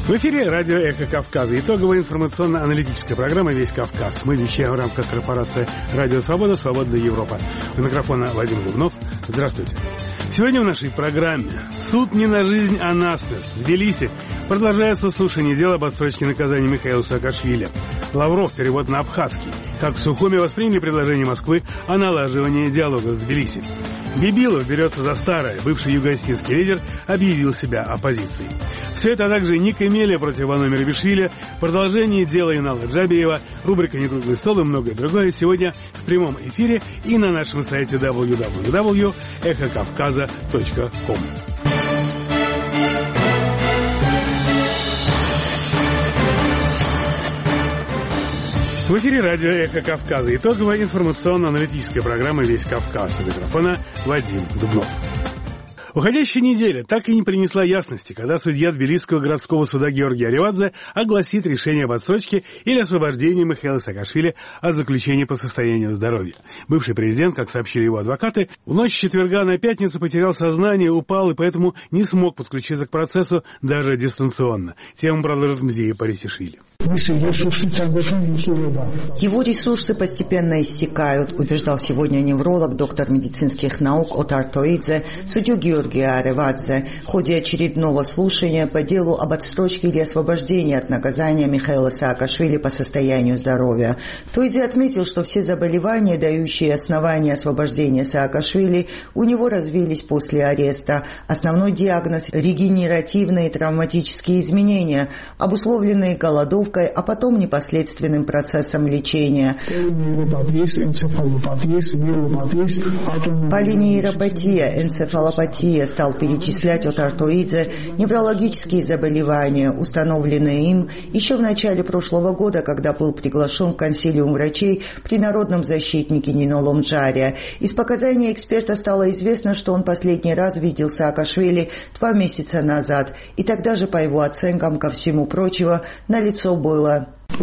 В эфире радио «Эхо Кавказа». Итоговая информационно-аналитическая программа «Весь Кавказ». Мы вещаем в рамках корпорации «Радио Свобода. Свободная Европа». У микрофона Вадим Дубнов. Здравствуйте. Сегодня в нашей программе суд не на жизнь, а на смерть. В Тбилиси продолжается слушание дела об отсрочке наказания Михаила Саакашвили. Лавров, перевод на абхазский. Как в Сухуме восприняли предложение Москвы о налаживании диалога с Тбилиси. Бибилов берется за старое. Бывший юго-осетинский лидер объявил себя оппозицией. Все это, а также Ник Эмелия против Вано Мерабишвили, продолжение дела Юнала Джабиева, рубрика «Не круглый стол» и многое другое сегодня в прямом эфире и на нашем сайте www.эхокавказа.ком. В эфире радио «Эхо Кавказа». Итоговая информационно-аналитическая программа «Весь Кавказ». У микрофона Вадим Дубнов. Уходящая неделя так и не принесла ясности, когда судья Тбилисского городского суда Георгий Аривадзе огласит решение об отсрочке или освобождении Михаила Саакашвили от заключения по состоянию здоровья. Бывший президент, как сообщили его адвокаты, в ночь с четверга на пятницу потерял сознание, упал и поэтому не смог подключиться к процессу даже дистанционно. Тему продолжит Мзия Парисишвили. Его ресурсы постепенно иссякают, убеждал сегодня невролог, доктор медицинских наук Отар Тоидзе, судью Георгия Аривадзе в ходе очередного слушания по делу об отсрочке или освобождении от наказания Михаила Саакашвили по состоянию здоровья. Тоидзе отметил, что все заболевания, дающие основания освобождения Саакашвили, у него развились после ареста. Основной диагноз – регенеративные травматические изменения, обусловленные голодовкой, а потом непоследственным процессом лечения. Полинейропатия, энцефалопатия, стал перечислять Отар Тоидзе неврологические заболевания, установленные им еще в начале прошлого года, когда был приглашен в консилиум врачей при народном защитнике Нино Ломджария. Из показаний эксперта стало известно, что он последний раз видел Саакашвили 2 месяца назад, и тогда же, по его оценкам, ко всему прочему, налицо было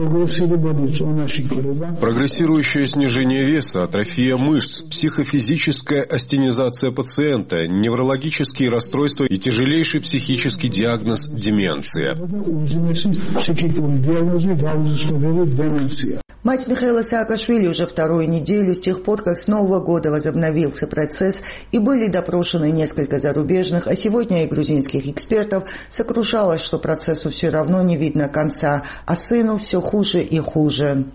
прогрессирующее снижение веса, атрофия мышц, психофизическая астенизация пациента, неврологические расстройства и тяжелейший психический диагноз – деменция. Мать Михаила Саакашвили уже 2-ю неделю с тех пор, как с Нового года возобновился процесс и были допрошены несколько зарубежных, а сегодня и грузинских экспертов, сокрушалась, что процессу все равно не видно конца, а сыну все хуже и хуже.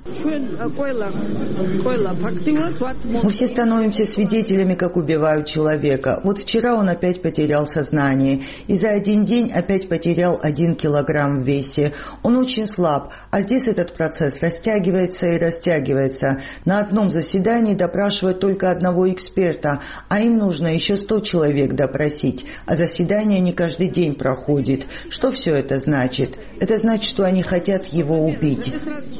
Мы все становимся свидетелями, как убивают человека. Вот вчера он опять потерял сознание и за один день опять потерял 1 килограмм в весе. Он очень слаб, а здесь этот процесс растягивается и растягивается. На одном заседании допрашивают только одного эксперта, а им нужно еще 100 человек допросить, а заседание не каждый день проходит. Что все это значит? Это значит, что они хотят его убить.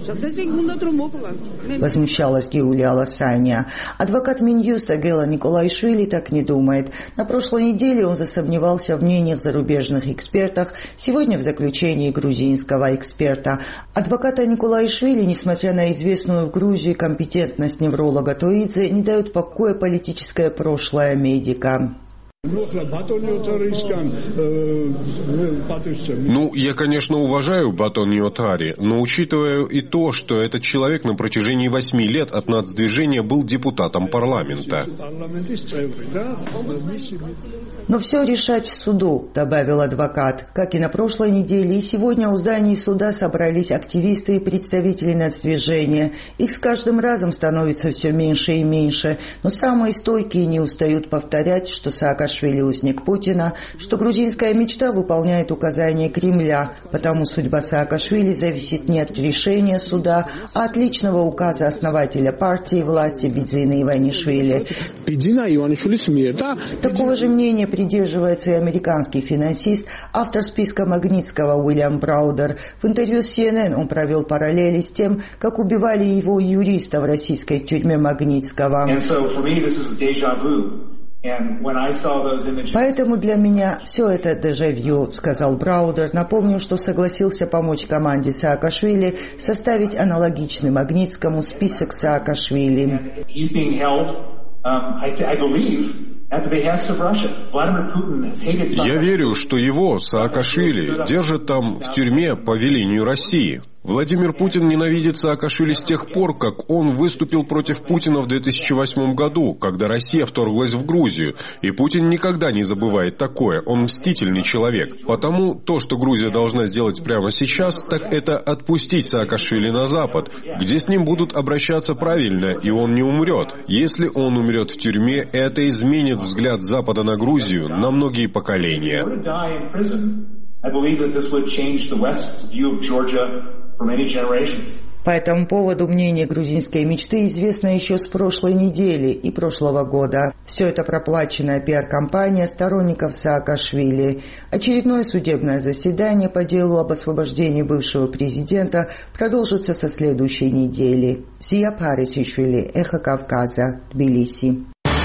Возмущалась Геулия Ласаня. Адвокат Минюста Гела Николаишвили так не думает. На прошлой неделе он засомневался в мнениях зарубежных экспертов, сегодня в заключении грузинского эксперта. Адвоката Николаишвили, несмотря на известную в Грузии компетентность невролога Тоидзе, не дает покоя политическое прошлое медика. Я, конечно, уважаю Батон Йотари, но учитывая и то, что этот человек на протяжении 8 лет от нацдвижения был депутатом парламента. Но все решать в суду, добавил адвокат. Как и на прошлой неделе, и сегодня у зданий суда собрались активисты и представители нацдвижения. Их с каждым разом становится все меньше и меньше, но самые стойкие не устают повторять, что Саакашвили узник Путина, что грузинская мечта выполняет указания Кремля, потому судьба Саакашвили зависит не от решения суда, а от личного указа основателя партии власти Бидзина Иванишвили. Такого же мнения придерживается и американский финансист, автор списка Магнитского Уильям Браудер. В интервью с CNN он провел параллели с тем, как убивали его юриста в российской тюрьме Магнитского. Поэтому для меня все это дежавю, сказал Браудер. Напомню, что согласился помочь команде Саакашвили составить аналогичный Магнитскому список Саакашвили. Я верю, что его, Саакашвили, держат там в тюрьме по велению России. Владимир Путин ненавидит Саакашвили с тех пор, как он выступил против Путина в 2008 году, когда Россия вторглась в Грузию. И Путин никогда не забывает такое, он мстительный человек. Потому то, что Грузия должна сделать прямо сейчас, так это отпустить Саакашвили на Запад, где с ним будут обращаться правильно, и он не умрет. Если он умрет в тюрьме, это изменит взгляд Запада на Грузию на многие поколения. По этому поводу мнение грузинской мечты известно еще с прошлой недели и прошлого года. Все это проплаченная пиар-компания сторонников Саакашвили. Очередное судебное заседание по делу об освобождении бывшего президента продолжится со следующей недели. Зия Парисишвили, Эхо Кавказа, Тбилиси.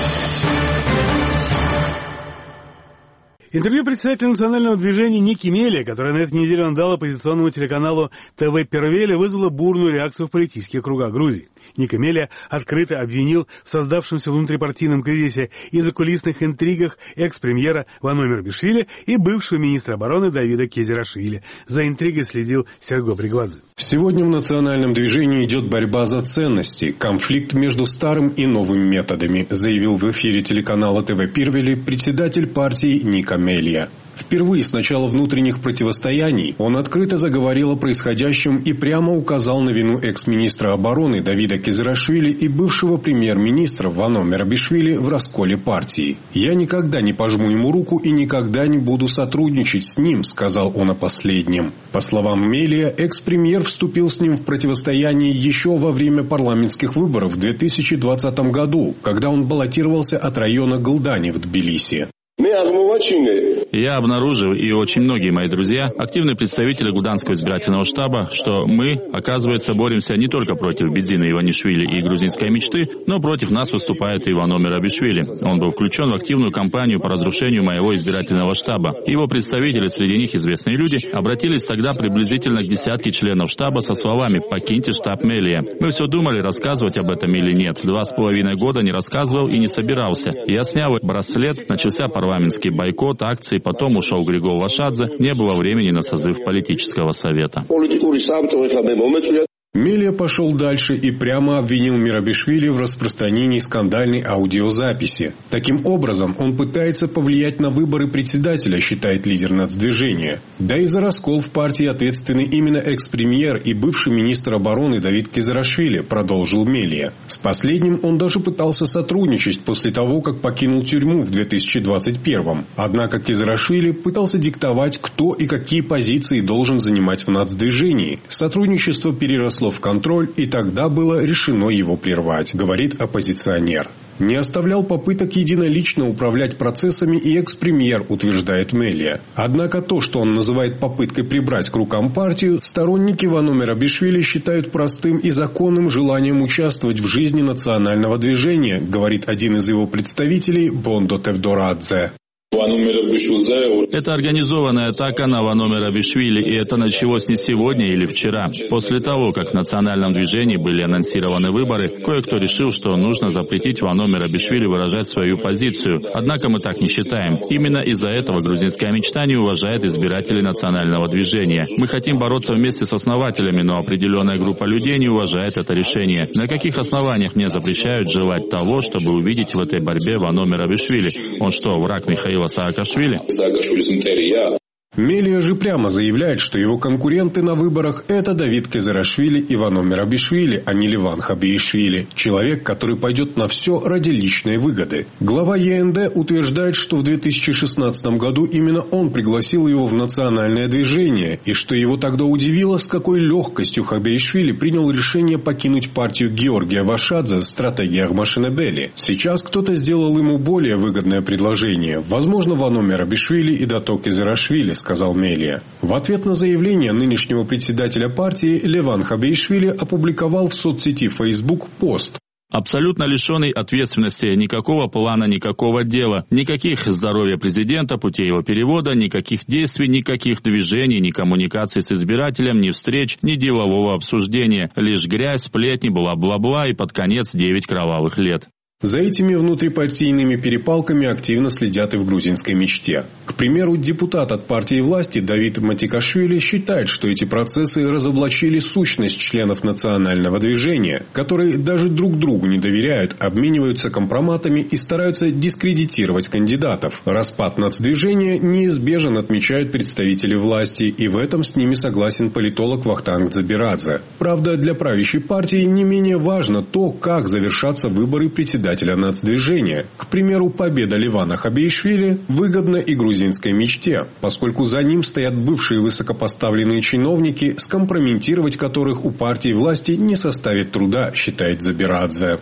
Интервью председателя национального движения Ники Мелия, которое на этой неделе он дал оппозиционному телеканалу ТВ Первели, вызвало бурную реакцию в политических кругах Грузии. Ника Мелия открыто обвинил в создавшемся внутрипартийном кризисе и закулисных интригах экс-премьера Вано Мерабишвили и бывшего министра обороны Давида Кезирашвили. За интригой следил Серго Бригладзе. Сегодня в национальном движении идет борьба за ценности, конфликт между старым и новым методами, заявил в эфире телеканала ТВ Первели председатель партии Ника Мелия. Впервые с начала внутренних противостояний он открыто заговорил о происходящем и прямо указал на вину экс-министра обороны Давида Кезирашвили и бывшего премьер-министра Вано Мерабишвили в расколе партии. «Я никогда не пожму ему руку и никогда не буду сотрудничать с ним», сказал он о последнем. По словам Мелия, экс-премьер вступил с ним в противостояние еще во время парламентских выборов в 2020 году, когда он баллотировался от района Галдани в Тбилиси. Я обнаружил, и очень многие мои друзья, активные представители Гуданского избирательного штаба, что мы, оказывается, боремся не только против Бедзина Иванишвили и грузинской мечты, но против нас выступает и Вано Мерабишвили. Он был включен в активную кампанию по разрушению моего избирательного штаба. Его представители, среди них известные люди, обратились тогда приблизительно к десятке членов штаба со словами «покиньте штаб Мелия». Мы все думали, рассказывать об этом или нет. 2,5 года не рассказывал и не собирался. Я снял браслет, начался парламентский бойкот, акции, потом ушел Григол Вашадзе, не было времени на созыв политического совета. Мелия пошел дальше и прямо обвинил Мерабишвили в распространении скандальной аудиозаписи. Таким образом, он пытается повлиять на выборы председателя, считает лидер нацдвижения. Да и за раскол в партии ответственны именно экс-премьер и бывший министр обороны Давид Кезирашвили, продолжил Мелия. С последним он даже пытался сотрудничать после того, как покинул тюрьму в 2021-м. Однако Кезирашвили пытался диктовать, кто и какие позиции должен занимать в нацдвижении. Сотрудничество переросло в контроль, и тогда было решено его прервать, говорит оппозиционер. Не оставлял попыток единолично управлять процессами и экс-премьер, утверждает Мелия. Однако то, что он называет попыткой прибрать к рукам партию, сторонники Вано Мерабишвили считают простым и законным желанием участвовать в жизни национального движения, говорит один из его представителей Бондо Тевдорадзе. Это организованная атака на Вано Мерабишвили, и это началось не сегодня или вчера. После того, как в национальном движении были анонсированы выборы, кое-кто решил, что нужно запретить Вано Мерабишвили выражать свою позицию. Однако мы так не считаем. Именно из-за этого грузинская мечта не уважает избирателей национального движения. Мы хотим бороться вместе с основателями, но определенная группа людей не уважает это решение. На каких основаниях мне запрещают желать того, чтобы увидеть в этой борьбе Вано Мерабишвили? Он что, враг Михаила Саакашвили? Мелия же прямо заявляет, что его конкуренты на выборах – это Давид Кезирашвили и Вано Мерабишвили, а не Леван Хабиишвили, человек, который пойдет на все ради личной выгоды. Глава ЕНД утверждает, что в 2016 году именно он пригласил его в национальное движение, и что его тогда удивило, с какой легкостью Хабиишвили принял решение покинуть партию Георгия Вашадзе «Стратегия Ахмашинебели». Сейчас кто-то сделал ему более выгодное предложение, возможно, Вано Мерабишвили и Дато Кезирашвили, сказал Мелия. В ответ на заявление нынешнего председателя партии Леван Хабиишвили опубликовал в соцсети Facebook пост. Абсолютно лишенный ответственности, никакого плана, никакого дела, никаких здоровья президента, путей его перевода, никаких действий, никаких движений, ни коммуникаций с избирателем, ни встреч, ни делового обсуждения. Лишь грязь, сплетни, бла-бла-бла и под конец 9 кровавых лет. За этими внутрипартийными перепалками активно следят и в грузинской мечте. К примеру, депутат от партии власти Давид Матикашвили считает, что эти процессы разоблачили сущность членов национального движения, которые даже друг другу не доверяют, обмениваются компроматами и стараются дискредитировать кандидатов. Распад нацдвижения неизбежен, отмечают представители власти, и в этом с ними согласен политолог Вахтанг Дзабирадзе. Правда, для правящей партии не менее важно то, как завершатся выборы председателя нацдвижения. К примеру, победа Левана Хабеишвили выгодна и грузинской мечте, поскольку за ним стоят бывшие высокопоставленные чиновники, скомпрометировать которых у партии власти не составит труда, считает Дзабирадзе.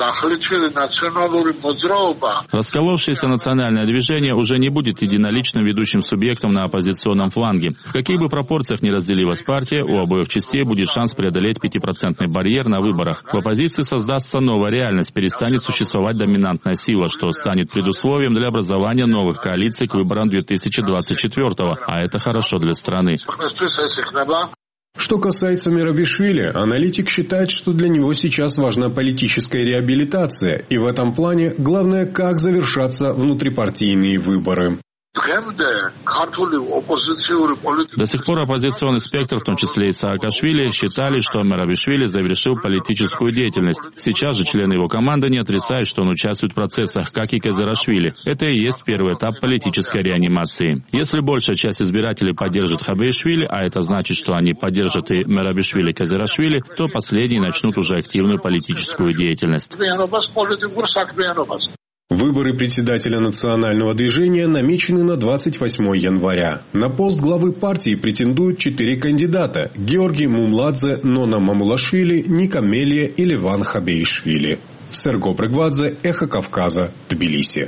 Расколовшееся национальное движение уже не будет единоличным ведущим субъектом на оппозиционном фланге. В каких бы пропорциях ни разделилась партия, у обоих частей будет шанс преодолеть 5% барьер на выборах. В оппозиции создастся новая реальность, перестанет существовать доминантная сила, что станет предусловием для образования новых коалиций к выборам 2024-го, а это хорошо для страны. Что касается Мерабишвили, аналитик считает, что для него сейчас важна политическая реабилитация, и в этом плане главное, как завершатся внутрипартийные выборы. До сих пор оппозиционный спектр, в том числе и Саакашвили, считали, что Мерабишвили завершил политическую деятельность. Сейчас же члены его команды не отрицают, что он участвует в процессах, как и Казарашвили. Это и есть первый этап политической реанимации. Если большая часть избирателей поддержит Хабеишвили, а это значит, что они поддержат и Мерабишвили и Казарашвили, то последние начнут уже активную политическую деятельность. Выборы председателя национального движения намечены на 28 января. На пост главы партии претендуют 4 кандидата – Георгий Мумладзе, Нона Мамулашвили, Ника Мелия и Леван Хабеишвили. Серго Брыгвадзе, Эхо Кавказа, Тбилиси.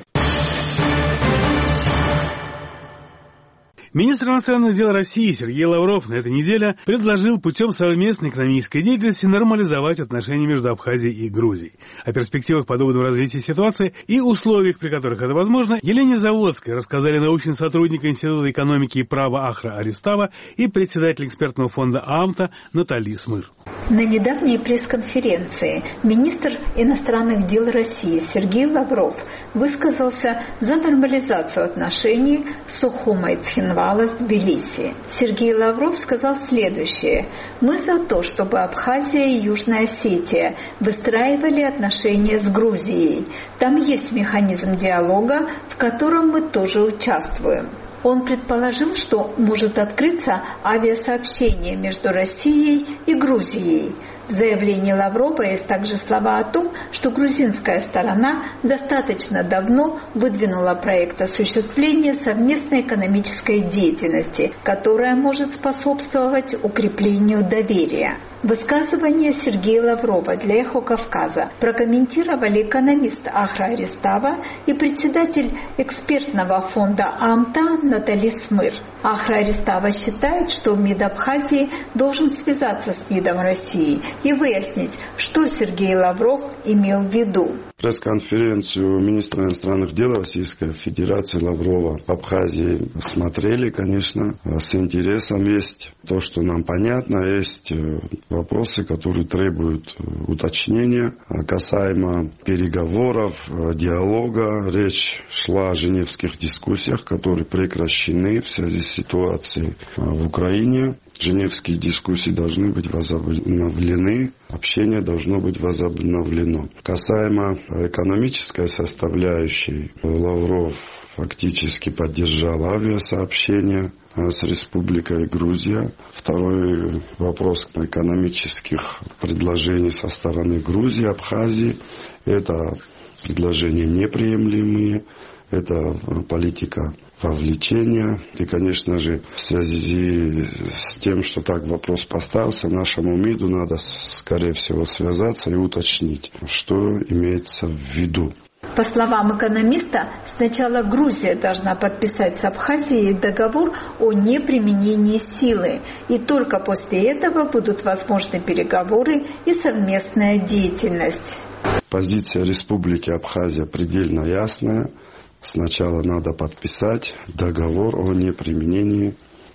Министр иностранных дел России Сергей Лавров на этой неделе предложил путем совместной экономической деятельности нормализовать отношения между Абхазией и Грузией. О перспективах подобного развития ситуации и условиях, при которых это возможно, Елене Заводской рассказали научный сотрудник Института экономики и права Ахра Аристава и председатель экспертного фонда ААМТа Наталья Смыр. На недавней пресс-конференции министр иностранных дел России Сергей Лавров высказался за нормализацию отношений Сухума и Цхинвала с Тбилиси. Сергей Лавров сказал следующее: «Мы за то, чтобы Абхазия и Южная Осетия выстраивали отношения с Грузией. Там есть механизм диалога, в котором мы тоже участвуем». Он предположил, что может открыться авиасообщение между Россией и Грузией. В заявлении Лаврова есть также слова о том, что грузинская сторона достаточно давно выдвинула проект осуществления совместной экономической деятельности, которая может способствовать укреплению доверия. Высказывание Сергея Лаврова для «Эхо Кавказа» прокомментировали экономист Ахра Аристава и председатель экспертного фонда ААМТа Наталья Смыр. Ахра Аристава считает, что МИД Абхазии должен связаться с МИДом России и выяснить, что Сергей Лавров имел в виду. Пресс-конференцию министра иностранных дел Российской Федерации Лаврова в Абхазии смотрели, конечно, с интересом. Есть то, что нам понятно, есть вопросы, которые требуют уточнения касаемо переговоров, диалога. Речь шла о женевских дискуссиях, которые прекращены в связи с ситуацией в Украине. Женевские дискуссии должны быть возобновлены, общение должно быть возобновлено. Касаемо экономической составляющей, Лавров фактически поддержал авиасообщение с Республикой Грузия. Второй вопрос экономических предложений со стороны Грузии, Абхазии. Это предложения неприемлемые, это политика вовлечения. И, конечно же, в связи с тем, что так вопрос поставился, нашему МИДу надо, скорее всего, связаться и уточнить, что имеется в виду. По словам экономиста, сначала Грузия должна подписать с Абхазией договор о неприменении силы, и только после этого будут возможны переговоры и совместная деятельность. Позиция Республики Абхазия предельно ясная. Сначала надо подписать договор о неприменении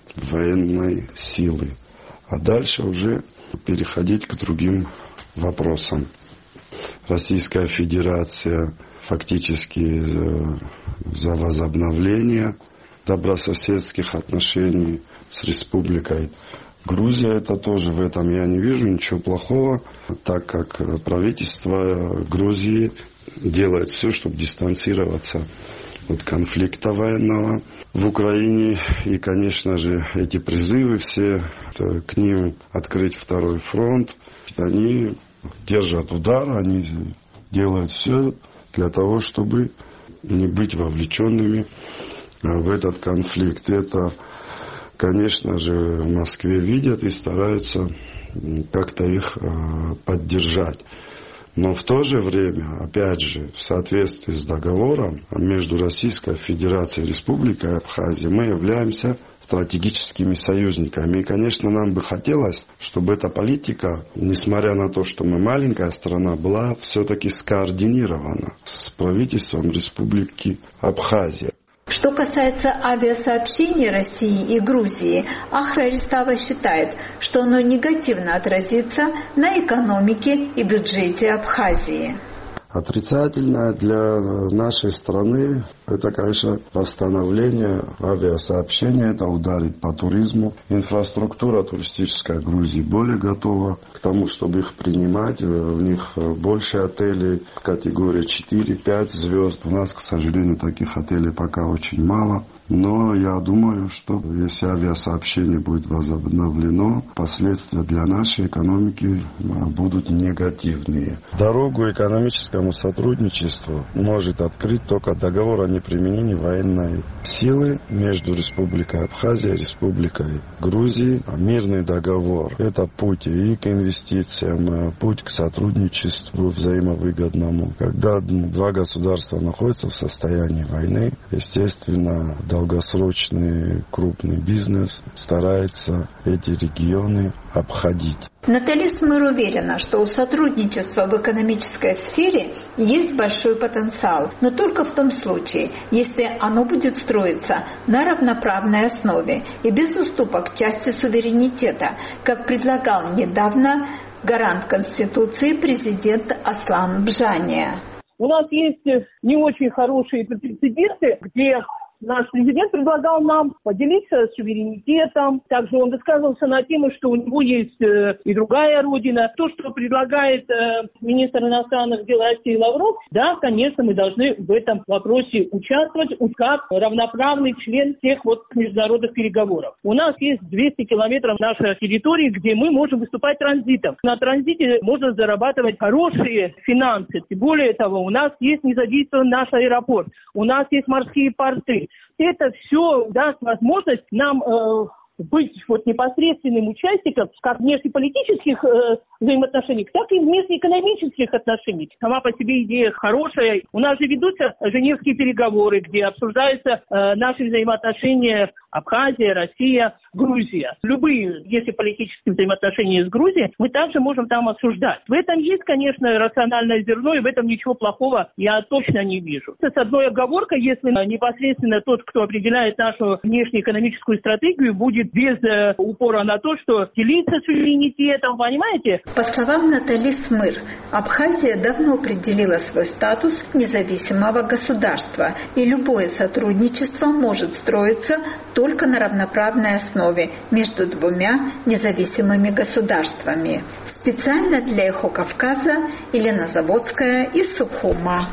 военной силы, а дальше уже переходить к другим вопросам. Российская Федерация фактически за возобновление добрососедских отношений с Республикой Грузия. Это тоже, в этом я не вижу ничего плохого, так как правительство Грузии делает все, чтобы дистанцироваться от конфликта военного в Украине. И, конечно же, эти призывы все к ним открыть второй фронт, они держат удар, они делают все для того, чтобы не быть вовлеченными в этот конфликт. Это, конечно же, в Москве видят и стараются как-то их поддержать. Но в то же время, опять же, в соответствии с договором между Российской Федерацией и Республикой Абхазия, мы являемся стратегическими союзниками. И, конечно, нам бы хотелось, чтобы эта политика, несмотря на то, что мы маленькая страна, была все-таки скоординирована с правительством Республики Абхазия. Что касается авиасообщений России и Грузии, Ахра Арестава считает, что оно негативно отразится на экономике и бюджете Абхазии. Отрицательное для нашей страны – это, конечно, восстановление авиасообщения, это ударит по туризму. Инфраструктура туристическая Грузии более готова к тому, чтобы их принимать. У них больше отелей категории 4-5 звезд. У нас, к сожалению, таких отелей пока очень мало. Но я думаю, что если авиасообщение будет возобновлено, последствия для нашей экономики будут негативные. Дорогу экономическому сотрудничеству может открыть только договор о неприменении военной силы между Республикой Абхазия и Республикой Грузии. Мирный договор – это путь и к инвестициям, путь к сотрудничеству взаимовыгодному. Когда два государства находятся в состоянии войны, естественно, долгосрочный крупный бизнес старается эти регионы обходить. Натали Смыр уверена, что у сотрудничества в экономической сфере есть большой потенциал, но только в том случае, если оно будет строиться на равноправной основе и без уступок в части суверенитета, как предлагал недавно гарант Конституции президент Аслан Бжания. У нас есть не очень хорошие прецеденты, где наш президент предлагал нам поделиться суверенитетом. Также он высказывался на тему, что у него есть и другая родина. То, что предлагает министр иностранных дел России Лавров, да, конечно, мы должны в этом вопросе участвовать как равноправный член всех международных переговоров. У нас есть 200 километров нашей территории, где мы можем выступать транзитом. На транзите можно зарабатывать хорошие финансы. Более того, у нас есть незадействован наш аэропорт, у нас есть морские порты. Это все даст возможность нам быть непосредственным участником как внешнеполитических взаимоотношений, так и внешнеэкономических отношений. Сама по себе идея хорошая. У нас же ведутся Женевские переговоры, где обсуждаются наши взаимоотношения Абхазия, Россия, Грузия. Любые, если политические взаимоотношения с Грузией, мы также можем там обсуждать. В этом есть, конечно, рациональное зерно, и в этом ничего плохого я точно не вижу. С одной оговоркой, если непосредственно тот, кто определяет нашу внешнеэкономическую стратегию, будет без упора на то, что делиться суверенитетом, понимаете? По словам Натали Смыр, Абхазия давно определила свой статус независимого государства, и любое сотрудничество может строиться только на равноправной основе между двумя независимыми государствами. Специально для «Эхо Кавказа» Елена Заводская из Сухума.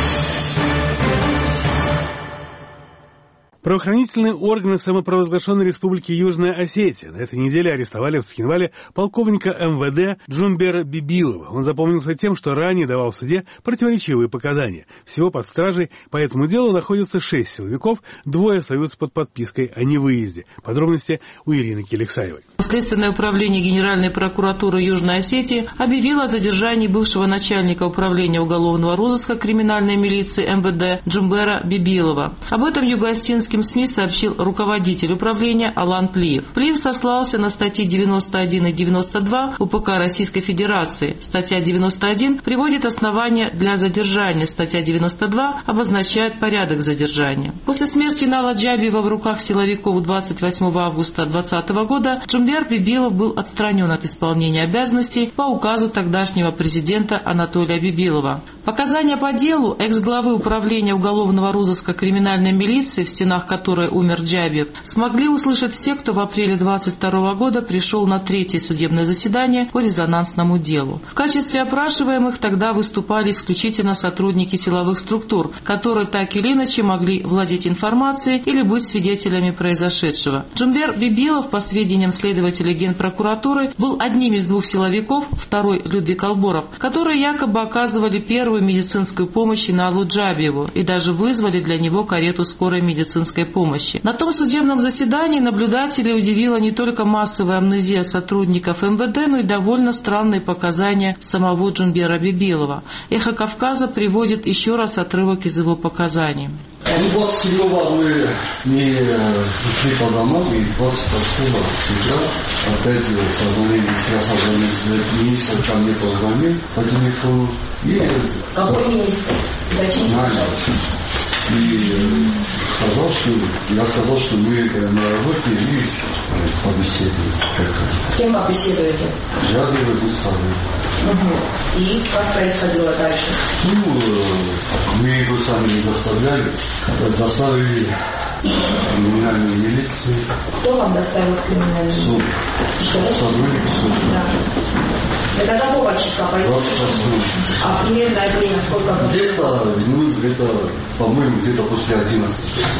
Правоохранительные органы самопровозглашенной республики Южная Осетия на этой неделе арестовали в Цхинвале полковника МВД Джумбера Бибилова. Он запомнился тем, что ранее давал в суде противоречивые показания. Всего под стражей по этому делу находится 6 силовиков, 2 остаются под подпиской о невыезде. Подробности у Ирины Келексаевой. Следственное управление Генеральной прокуратуры Южной Осетии объявило о задержании бывшего начальника управления уголовного розыска криминальной милиции МВД Джумбера Бибилова. Об этом юго-осетинский русским СМИ сообщил руководитель управления Алан Плиев. Плиев сослался на статьи 91 и 92 УПК Российской Федерации. Статья 91 приводит основания для задержания. Статья 92 обозначает порядок задержания. После смерти Инала Джабиева в руках силовиков 28 августа 2020 года Джумбер Бибилов был отстранен от исполнения обязанностей по указу тогдашнего президента Анатолия Бибилова. Показания по делу экс-главы управления уголовного розыска криминальной милиции, в стенах которой умер Джабиев, смогли услышать все, кто в апреле 2022 года пришел на третье судебное заседание по резонансному делу. В качестве опрашиваемых тогда выступали исключительно сотрудники силовых структур, которые так или иначе могли владеть информацией или быть свидетелями произошедшего. Джумбер Бибилов, по сведениям следователей Генпрокуратуры, был одним из двух силовиков, второй Людвиг Алборов, которые якобы оказывали первую медицинскую помощь Иналу Джабиеву и даже вызвали для него карету скорой медицинской помощи. На том судебном заседании наблюдателей удивила не только массовая амнезия сотрудников МВД, но и довольно странные показания самого Джумбера Бибилова. «Эхо Кавказа» приводит еще раз отрывок из его показаний. 27-го мы не ушли по домам, и 28-го утра опять созвонились, министр ко мне позвонил по телефону. Какой министр? И я сказал, что мы на работе и побеседуем. С кем побеседуете? Джабиев и Гусаров. И как происходило дальше? Мы его сами не доставляли. Доставили криминальную милицию. Кто вам доставил криминальную милицию? Суд. Сотрудник суда. Да. Это какого числа происходит? А примерное время сколько? Где-то, по-моему, где-то после 11.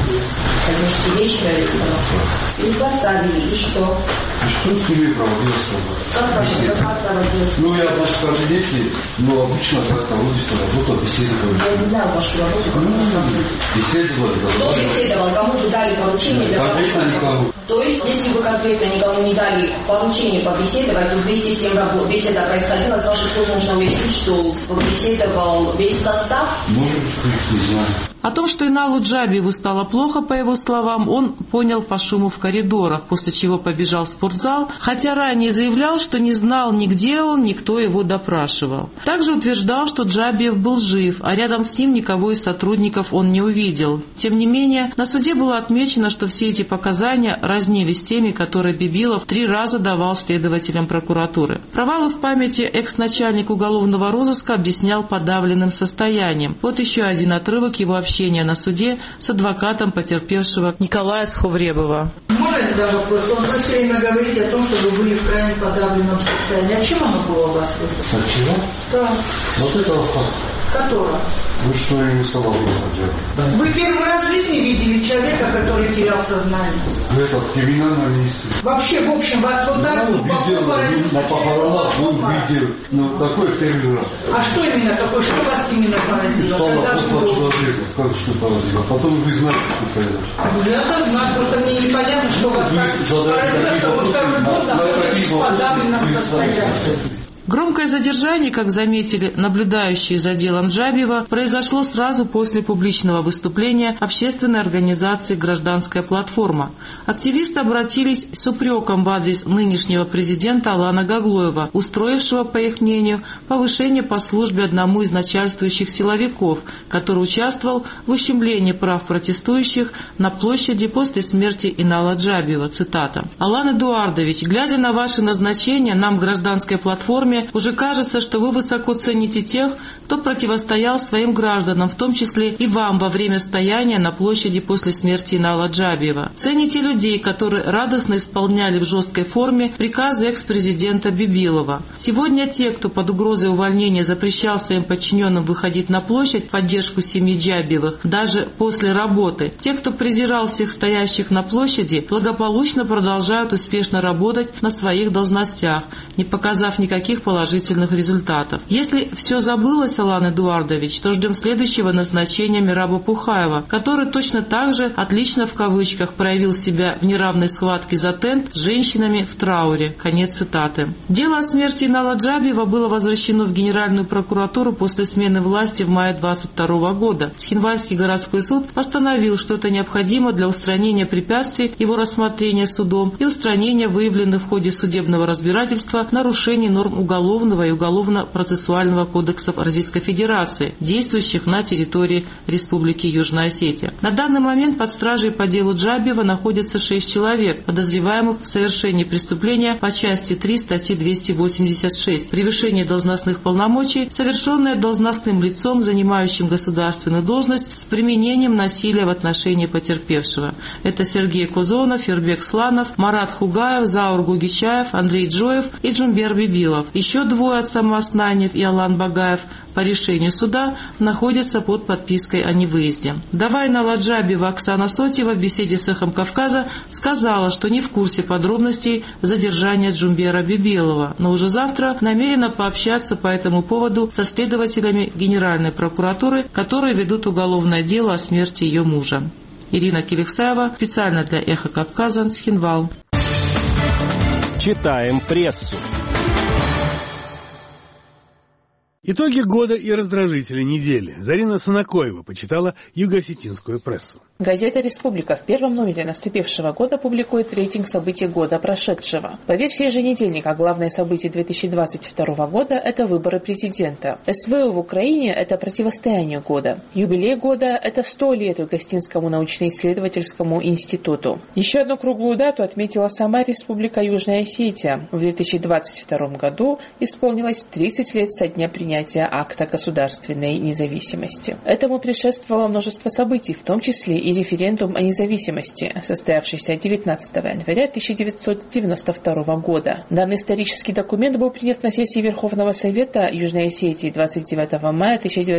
11 вечера или что? Их доставили, и что? И что с ними проводилось? Как проводилось? Я был в кабинете, но обычно как проводится работа, беседовали. Я не знаю вашу работу. Беседовали. Кто беседовал? Кому вы дали поручение для того, чтобы... никому. То есть, если вы конкретно никому не дали поручение побеседовать, то вместе с тем беседа происходила, с ваших слов нужно уяснить, что побеседовал весь состав? Может быть, не знаю. О том, что Иналу Джабиеву стало плохо, по его словам, он понял по шуму в коридорах, после чего побежал в спортзал, хотя ранее заявлял, что не знал ни где он, ни кто его допрашивал. Также утверждал, что Джабиев был жив, а рядом с ним никого из сотрудников он не увидел. Тем не менее, на суде было отмечено, что все эти показания разнились с теми, которые Бибилов 3 раза давал следователям прокуратуры. Провалы в памяти экс-начальник уголовного розыска объяснял подавленным состоянием. Вот еще один отрывок его общения на суде с адвокатом потерпевшего Николая Сховребова. Можно я вопрос? Он все время говорит о том, что вы были в крайне подавленном состоянии. А чем оно было у вас вызвано? От чего? Да. Вот этого факта. Которого? Ну что я не сказал, делать. Вы первый раз в жизни видели человека, который терял сознание? Это криминальная милиция. Вообще, в общем, вас вот так видел, на похоронах он видел. Такой первый раз. А что именно такое? Что вас именно поразило? Стало просто человека. Как что поразило? Потом вы знаете, что произошло. Я знаю, просто мне непонятно, что вас поразило, что вы второй год находитесь в подавленном состоянии. Громкое задержание, как заметили наблюдающие за делом Джабиева, произошло сразу после публичного выступления общественной организации «Гражданская платформа». Активисты обратились с упреком в адрес нынешнего президента Алана Гаглоева, устроившего, по их мнению, повышение по службе одному из начальствующих силовиков, который участвовал в ущемлении прав протестующих на площади после смерти Инала Джабиева. Цитата. «Алан Эдуардович, глядя на ваше назначение, нам, Гражданской платформе, уже кажется, что вы высоко цените тех, кто противостоял своим гражданам, в том числе и вам во время стояния на площади после смерти Инала Джабиева. Цените людей, которые радостно исполняли в жесткой форме приказы экс-президента Бибилова. Сегодня те, кто под угрозой увольнения запрещал своим подчиненным выходить на площадь в поддержку семьи Джабиевых, даже после работы, те, кто презирал всех стоящих на площади, благополучно продолжают успешно работать на своих должностях, не показав никаких положительных результатов. Если все забылось, Алан Эдуардович, то ждем следующего назначения Мераба Пухаева, который точно так же отлично в кавычках проявил себя в неравной схватке за тент с женщинами в трауре. Конец цитаты. Дело о смерти Инала Джабиева было возвращено в Генеральную прокуратуру после смены власти в мае 2022 года. Цхинвальский городской суд постановил, что это необходимо для устранения препятствий его рассмотрения судом и устранения выявленных в ходе судебного разбирательства нарушений норм Уголовного и Уголовно-процессуального кодексов Российской Федерации, действующих на территории Республики Южная Осетия. На данный момент под стражей по делу Джабиева находятся 6 человек, подозреваемых в совершении преступления по части 3 статьи 286 «Превышение должностных полномочий», совершенное должностным лицом, занимающим государственную должность, с применением насилия в отношении потерпевшего. Это Сергей Кузонов, Фербек Сланов, Марат Хугаев, Заур Гугичаев, Андрей Джоев и Джумбер Бибилов. Еще 2 от Самооснаниев и Алан Багаев по решению суда находятся под подпиской о невыезде. Давай Инала Джабиева Оксана Сотьева в беседе с «Эхом Кавказа» сказала, что не в курсе подробностей задержания Джумбера Бибилова, но уже завтра намерена пообщаться по этому поводу со следователями Генеральной прокуратуры, которые ведут уголовное дело о смерти ее мужа. Ирина Киликсаева, специально для «Эхо Кавказа», Цхинвал. Читаем прессу. Итоги года и раздражители недели. Зарина Санакоева почитала юго-осетинскую прессу. Газета «Республика» в первом номере наступившего года публикует рейтинг событий года прошедшего. По версии еженедельника, главное событие 2022 года – это выборы президента. СВО в Украине – это противостояние года. Юбилей года – это 100 лет Юго-Осетинскому научно-исследовательскому институту. Еще одну круглую дату отметила сама Республика Южная Осетия. В 2022 году исполнилось 30 лет со дня принятия акта государственной независимости. Этому предшествовало множество событий, в том числе и референдум о независимости, состоявшийся 19 января 1992 года. Данный исторический документ был принят на сессии Верховного Совета Южной Осетии 29 мая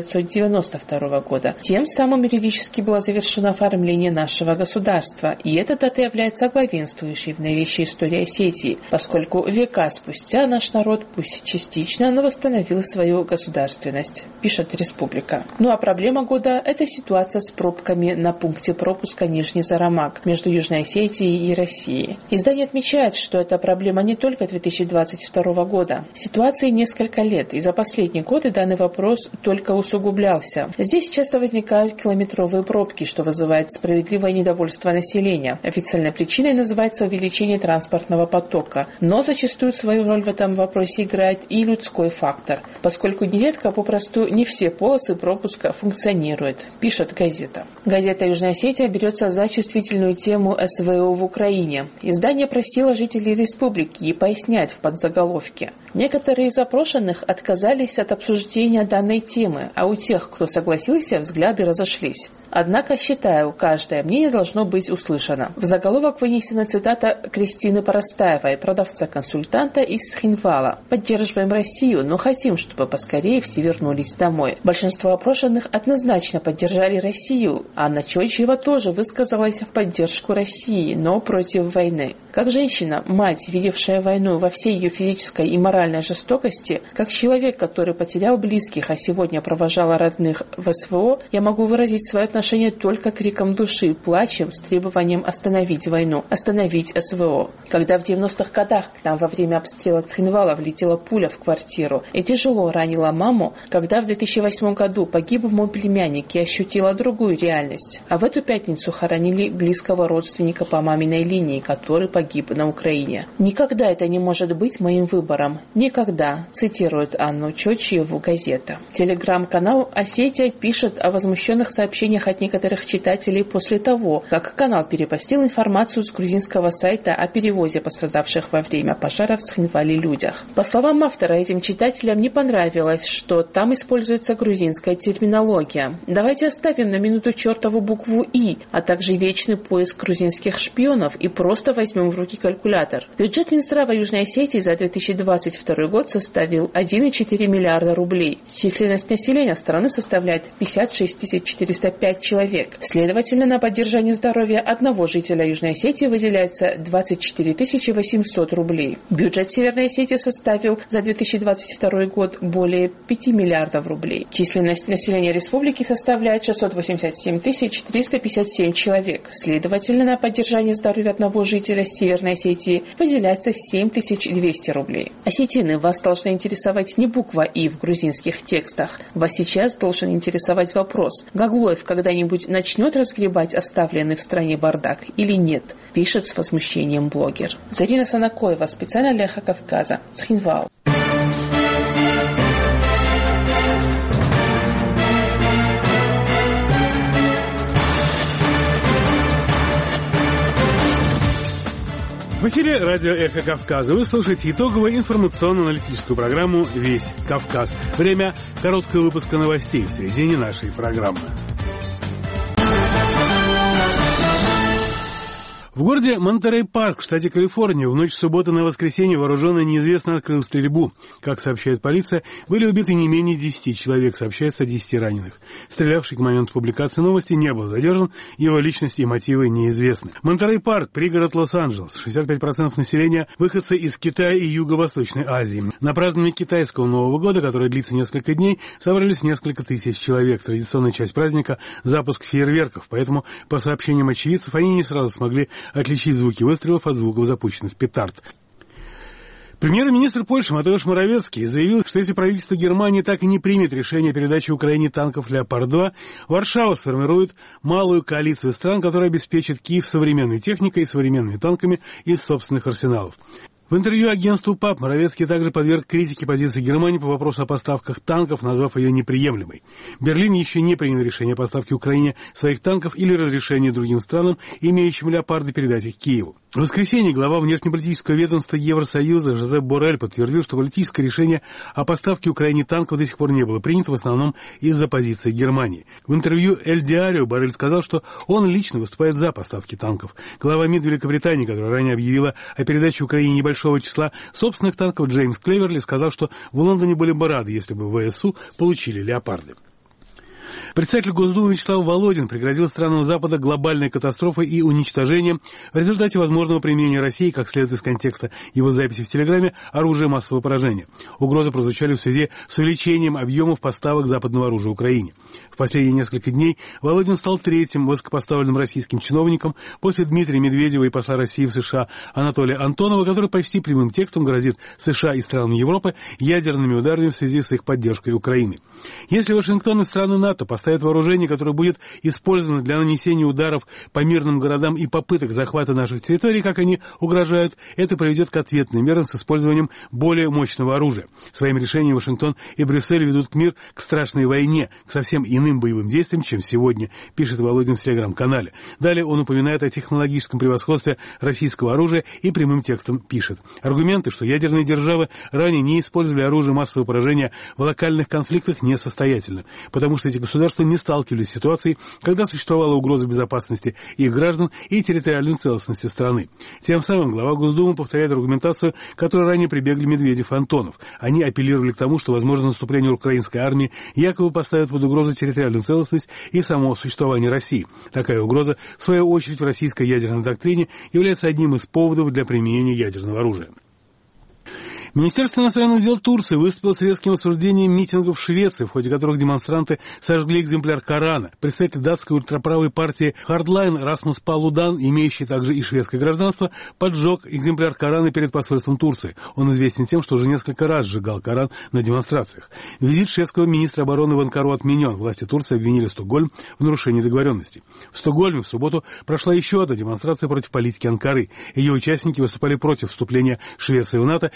1992 года. Тем самым юридически было завершено оформление нашего государства, и эта дата является главенствующей в новейшей истории Осетии, поскольку века спустя наш народ, пусть частично, но восстановил свою государственность, пишет Республика. Ну а проблема года – это ситуация с пробками на пункте пропуска Нижний Зарамак между Южной Осетией и Россией. Издание отмечает, что эта проблема не только 2022 года. Ситуации несколько лет, и за последние годы данный вопрос только усугублялся. Здесь часто возникают километровые пробки, что вызывает справедливое недовольство населения. Официальной причиной называется увеличение транспортного потока, но зачастую свою роль в этом вопросе играет и людской фактор, поскольку нередко попросту не все полосы пропуска функционируют, пишет газета. Газета «Южная Осетия» берется за чувствительную тему СВО в Украине. Издание просило жителей республики и поясняет в подзаголовке. Некоторые из опрошенных отказались от обсуждения данной темы, а у тех, кто согласился, взгляды разошлись. Однако, считаю, каждое мнение должно быть услышано. В заголовок вынесена цитата Кристины Поростаевой, продавца-консультанта из Цхинвала. «Поддерживаем Россию, но хотим, чтобы поскорее все вернулись домой». Большинство опрошенных однозначно поддержали Россию. Анна Чойчева тоже высказалась в поддержку России, но против войны. Как женщина, мать, видевшая войну во всей ее физической и моральной жестокости, как человек, который потерял близких, а сегодня провожал родных в СВО, я могу выразить свое отношение только криком души, плачем с требованием остановить войну, остановить СВО. Когда в 90-х годах к нам во время обстрела Цхинвала влетела пуля в квартиру и тяжело ранила маму, когда в 2008 году погиб мой племянник, я ощутила другую реальность. А в эту пятницу хоронили близкого родственника по маминой линии, который погиб на Украине. Никогда это не может быть моим выбором. Никогда, цитирует Анну Чойчеву газета. Телеграм-канал «Осетия» пишет о возмущенных сообщениях от некоторых читателей после того, как канал перепостил информацию с грузинского сайта о перевозе пострадавших во время пожара в Цхинвале людях. По словам автора, этим читателям не понравилось, что там используется грузинская терминология. Давайте оставим на минуту чертову букву «и», а также вечный поиск грузинских шпионов и просто возьмем в руки калькулятор. Бюджет Минздрава Южной Осетии за 2022 год составил 1,4 миллиарда рублей. Численность населения страны составляет 56 405 человек. Следовательно, на поддержание здоровья одного жителя Южной Осетии выделяется 24 800 рублей. Бюджет Северной Осетии составил за 2022 год более 5 миллиардов рублей. Численность населения республики составляет 687 357 человек. Следовательно, на поддержание здоровья одного жителя Северной Осетии выделяется 7200 рублей. Осетины, вас должна интересовать не буква «и» в грузинских текстах. Вас сейчас должен интересовать вопрос: Гаглоев когда-нибудь начнет разгребать оставленный в стране бардак или нет? Пишет с возмущением блогер. Зарина Санакоева, специально для Эхо Кавказа, Цхинвал. В эфире радио «Эхо Кавказа». Вы слушаете итоговую информационно-аналитическую программу «Весь Кавказ». Время короткого выпуска новостей в середине нашей программы. В городе Монтерей-Парк, в штате Калифорния, в ночь с субботы на воскресенье вооруженный неизвестный открыл стрельбу. Как сообщает полиция, были убиты не менее 10 человек, сообщается о 10 раненых. Стрелявший к моменту публикации новости не был задержан, его личность и мотивы неизвестны. Монтерей-Парк, пригород Лос-Анджелес, 65% населения выходцы из Китая и Юго-Восточной Азии. На празднование китайского Нового года, которое длится несколько дней, собрались несколько тысяч человек. Традиционная часть праздника – запуск фейерверков, поэтому, по сообщениям очевидцев, они не сразу смогли отличить звуки выстрелов от звуков запущенных петард. Премьер-министр Польши Матеуш Моровецкий заявил, что если правительство Германии так и не примет решение о передаче Украине танков «Леопард-2», Варшава сформирует малую коалицию стран, которая обеспечит Киев современной техникой и современными танками из собственных арсеналов. В интервью агентству ПАП Моровецкий также подверг критике позиции Германии по вопросу о поставках танков, назвав ее неприемлемой. Берлин еще не принял решение о поставке Украине своих танков или разрешение другим странам, имеющим «Леопарды», передать их Киеву. В воскресенье глава внешнеполитического ведомства Евросоюза Жозеп Боррель подтвердил, что политическое решение о поставке Украине танков до сих пор не было принято, в основном из-за позиции Германии. В интервью «Эль Диарио» Боррель сказал, что он лично выступает за поставки танков. Глава МИД Великобритании, которая ранее объявила о передаче Украине небольшого числа собственных танков, Джеймс Клеверли, сказал, что в Лондоне были бы рады, если бы ВСУ получили «Леопарды». Председатель Госдумы Вячеслав Володин пригрозил странам Запада глобальной катастрофой и уничтожением в результате возможного применения России, как следует из контекста его записи в Телеграме, оружия массового поражения. Угрозы прозвучали в связи с увеличением объемов поставок западного оружия Украине. В последние несколько дней Володин стал третьим высокопоставленным российским чиновником после Дмитрия Медведева и посла России в США Анатолия Антонова, который почти прямым текстом грозит США и странам Европы ядерными ударами в связи с их поддержкой Украины. Если Вашингтон и страны НАТО поставят вооружение, которое будет использовано для нанесения ударов по мирным городам и попыток захвата наших территорий, как они угрожают, это приведет к ответным мерам с использованием более мощного оружия. Своим решением Вашингтон и Брюссель ведут мир к страшной войне, к совсем иным боевым действиям, чем сегодня, пишет Володин в Телеграм-канале. Далее он упоминает о технологическом превосходстве российского оружия и прямым текстом пишет: аргументы, что ядерные державы ранее не использовали оружие массового поражения в локальных конфликтах, несостоятельны, потому что эти государства не сталкивались с ситуацией, когда существовала угроза безопасности их граждан и территориальной целостности страны. Тем самым глава Госдумы повторяет аргументацию, к которой ранее прибегли Медведев и Антонов. Они апеллировали к тому, что возможно наступление украинской армии якобы поставит под угрозу территориальную целостность и само существование России. Такая угроза, в свою очередь, в российской ядерной доктрине является одним из поводов для применения ядерного оружия. Министерство иностранных дел Турции выступило с резким осуждением митингов в Швеции, в ходе которых демонстранты сожгли экземпляр Корана. Представитель датской ультраправой партии Hardline Расмус Палудан, имеющий также и шведское гражданство, поджег экземпляр Корана перед посольством Турции. Он известен тем, что уже несколько раз сжигал Коран на демонстрациях. Визит шведского министра обороны в Анкару отменен. Власти Турции обвинили Стокгольм в нарушении договоренностей. В Стокгольме в субботу прошла еще одна демонстрация против политики Анкары. Ее участники выступали против вступления Швеции в НАТО и в поддержку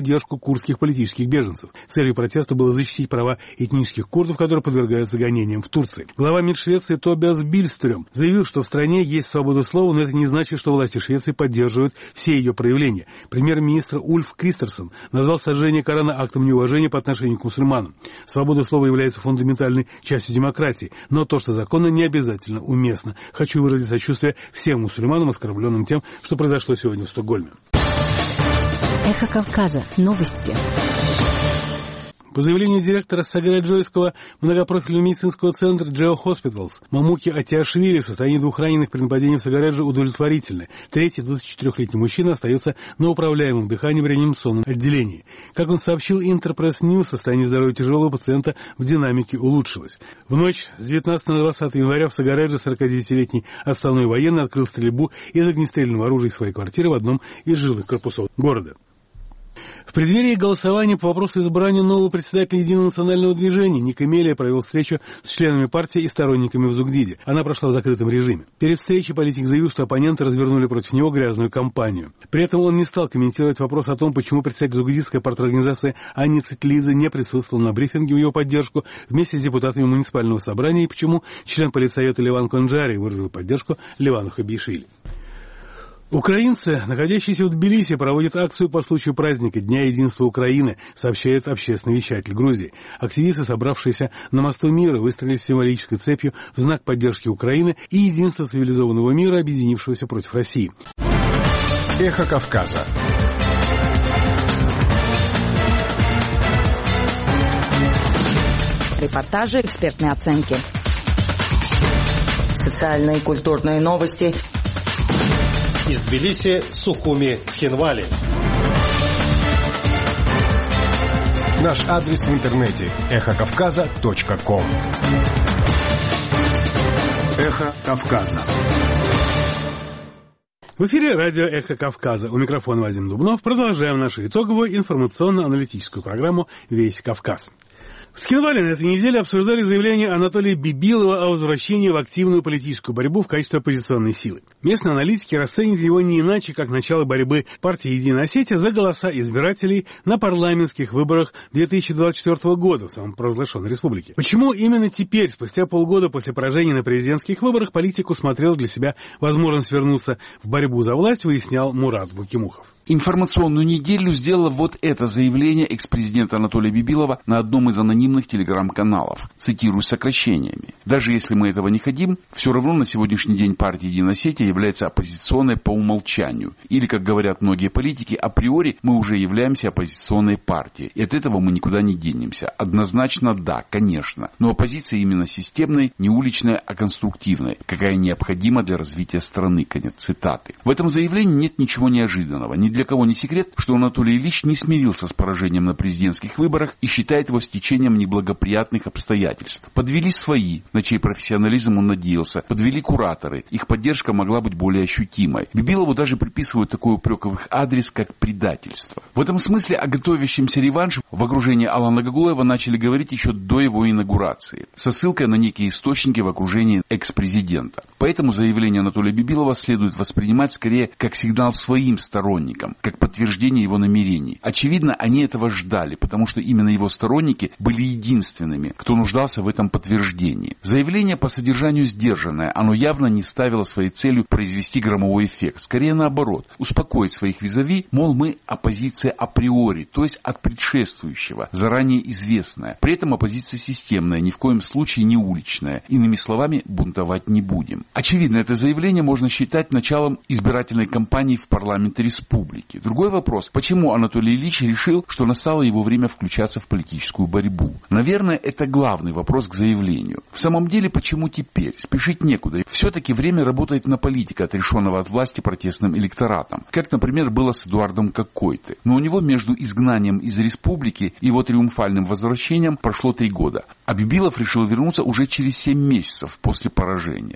поддержку курдских политических беженцев. Целью протеста было защитить права этнических курдов, которые подвергаются гонениям в Турции. Глава МИД Швеции Тобиас Бильстрём заявил, что в стране есть свобода слова, но это не значит, что власти Швеции поддерживают все ее проявления. Премьер-министр Ульф Кристерсон назвал сожжение Корана актом неуважения по отношению к мусульманам. Свобода слова является фундаментальной частью демократии, но то, что законно, не обязательно уместно. Хочу выразить сочувствие всем мусульманам, оскорбленным тем, что произошло сегодня в Стокгольме. Эхо Кавказа. Новости. По заявлению директора Сагараджойского многопрофильного медицинского центра Geo Hospitals Мамуки Атиашвили, состояние двух раненых при нападении в Сагарадже удовлетворительное. Третий, 24-летний мужчина, остается на управляемом дыхании в реанимационном отделении. Как он сообщил Интерпресс Ньюс, состояние здоровья тяжелого пациента в динамике улучшилось. В ночь с 19 на 20 января в Сагарадже 49-летний отставной военный открыл стрельбу из огнестрельного оружия из своей квартиры в одном из жилых корпусов города. В преддверии голосования по вопросу избрания нового председателя Единого национального движения Ник Эмелия провел встречу с членами партии и сторонниками в Зугдиде. Она прошла в закрытом режиме. Перед встречей политик заявил, что оппоненты развернули против него грязную кампанию. При этом он не стал комментировать вопрос о том, почему представитель зугдидской парторганизации Ани Цитлидзе не присутствовал на брифинге в его поддержку вместе с депутатами муниципального собрания и почему член политсовета Леван Конджари выразил поддержку Левану Хабишвили. Украинцы, находящиеся в Тбилиси, проводят акцию по случаю праздника Дня единства Украины, сообщает общественный вещатель Грузии. Активисты, собравшиеся на мосту мира, выстроились символической цепью в знак поддержки Украины и единства цивилизованного мира, объединившегося против России. Эхо Кавказа. Репортажи, экспертные оценки. Социальные и культурные новости. Из Тбилиси, Сухуми, Цхинвали. Наш адрес в интернете эхокавказа.ком. Эхо Кавказа. В эфире радио «Эхо Кавказа». У микрофона Вадим Дубнов. Продолжаем нашу итоговую информационно-аналитическую программу «Весь Кавказ». В Цхинвале на этой неделе обсуждали заявление Анатолия Бибилова о возвращении в активную политическую борьбу в качестве оппозиционной силы. Местные аналитики расценивают его не иначе, как начало борьбы партии «Единая Осетия» за голоса избирателей на парламентских выборах 2024 года в самопровозглашенной республике. Почему именно теперь, спустя полгода после поражения на президентских выборах, политик усмотрел для себя возможность вернуться в борьбу за власть, выяснял Мурат Букимухов. Информационную неделю сделало вот это заявление экс-президента Анатолия Бибилова на одном из анонимных телеграм-каналов. Цитирую сокращениями. Даже если мы этого не хотим, все равно на сегодняшний день партия «Единая Осетия» является оппозиционной по умолчанию. Или, как говорят многие политики, априори мы уже являемся оппозиционной партией. И от этого мы никуда не денемся. Однозначно да, конечно. Но оппозиция именно системной, не уличная, а конструктивной, какая необходима для развития страны. Конец цитаты. В этом заявлении нет ничего неожиданного. Ни для кого не секрет, что Анатолий Ильич не смирился с поражением на президентских выборах и считает его стечением неблагоприятных обстоятельств. Подвели свои, на чей профессионализм он надеялся, подвели кураторы, их поддержка могла быть более ощутимой. Бибилову даже приписывают такой упрек в их адрес, как предательство. В этом смысле о готовящемся реванше в окружении Алана Гагулаева начали говорить еще до его инаугурации, со ссылкой на некие источники в окружении экс-президента. Поэтому заявление Анатолия Бибилова следует воспринимать скорее как сигнал своим сторонникам, как подтверждение его намерений. Очевидно, они этого ждали, потому что именно его сторонники были единственными, кто нуждался в этом подтверждении. Заявление по содержанию сдержанное, оно явно не ставило своей целью произвести громовой эффект. Скорее наоборот, успокоить своих визави, мол, мы оппозиция априори, то есть от предшествующего, заранее известная. При этом оппозиция системная, ни в коем случае не уличная. Иными словами, бунтовать не будем. Очевидно, это заявление можно считать началом избирательной кампании в парламенте республики. Другой вопрос, почему Анатолий Ильич решил, что настало его время включаться в политическую борьбу? Наверное, это главный вопрос к заявлению. В самом деле, почему теперь? Спешить некуда. Все-таки время работает на политика, отрешенного от власти протестным электоратом. Как, например, было с Эдуардом Какойты. Но у него между изгнанием из республики и его триумфальным возвращением прошло 3 года. А Бибилов решил вернуться уже через 7 месяцев после поражения.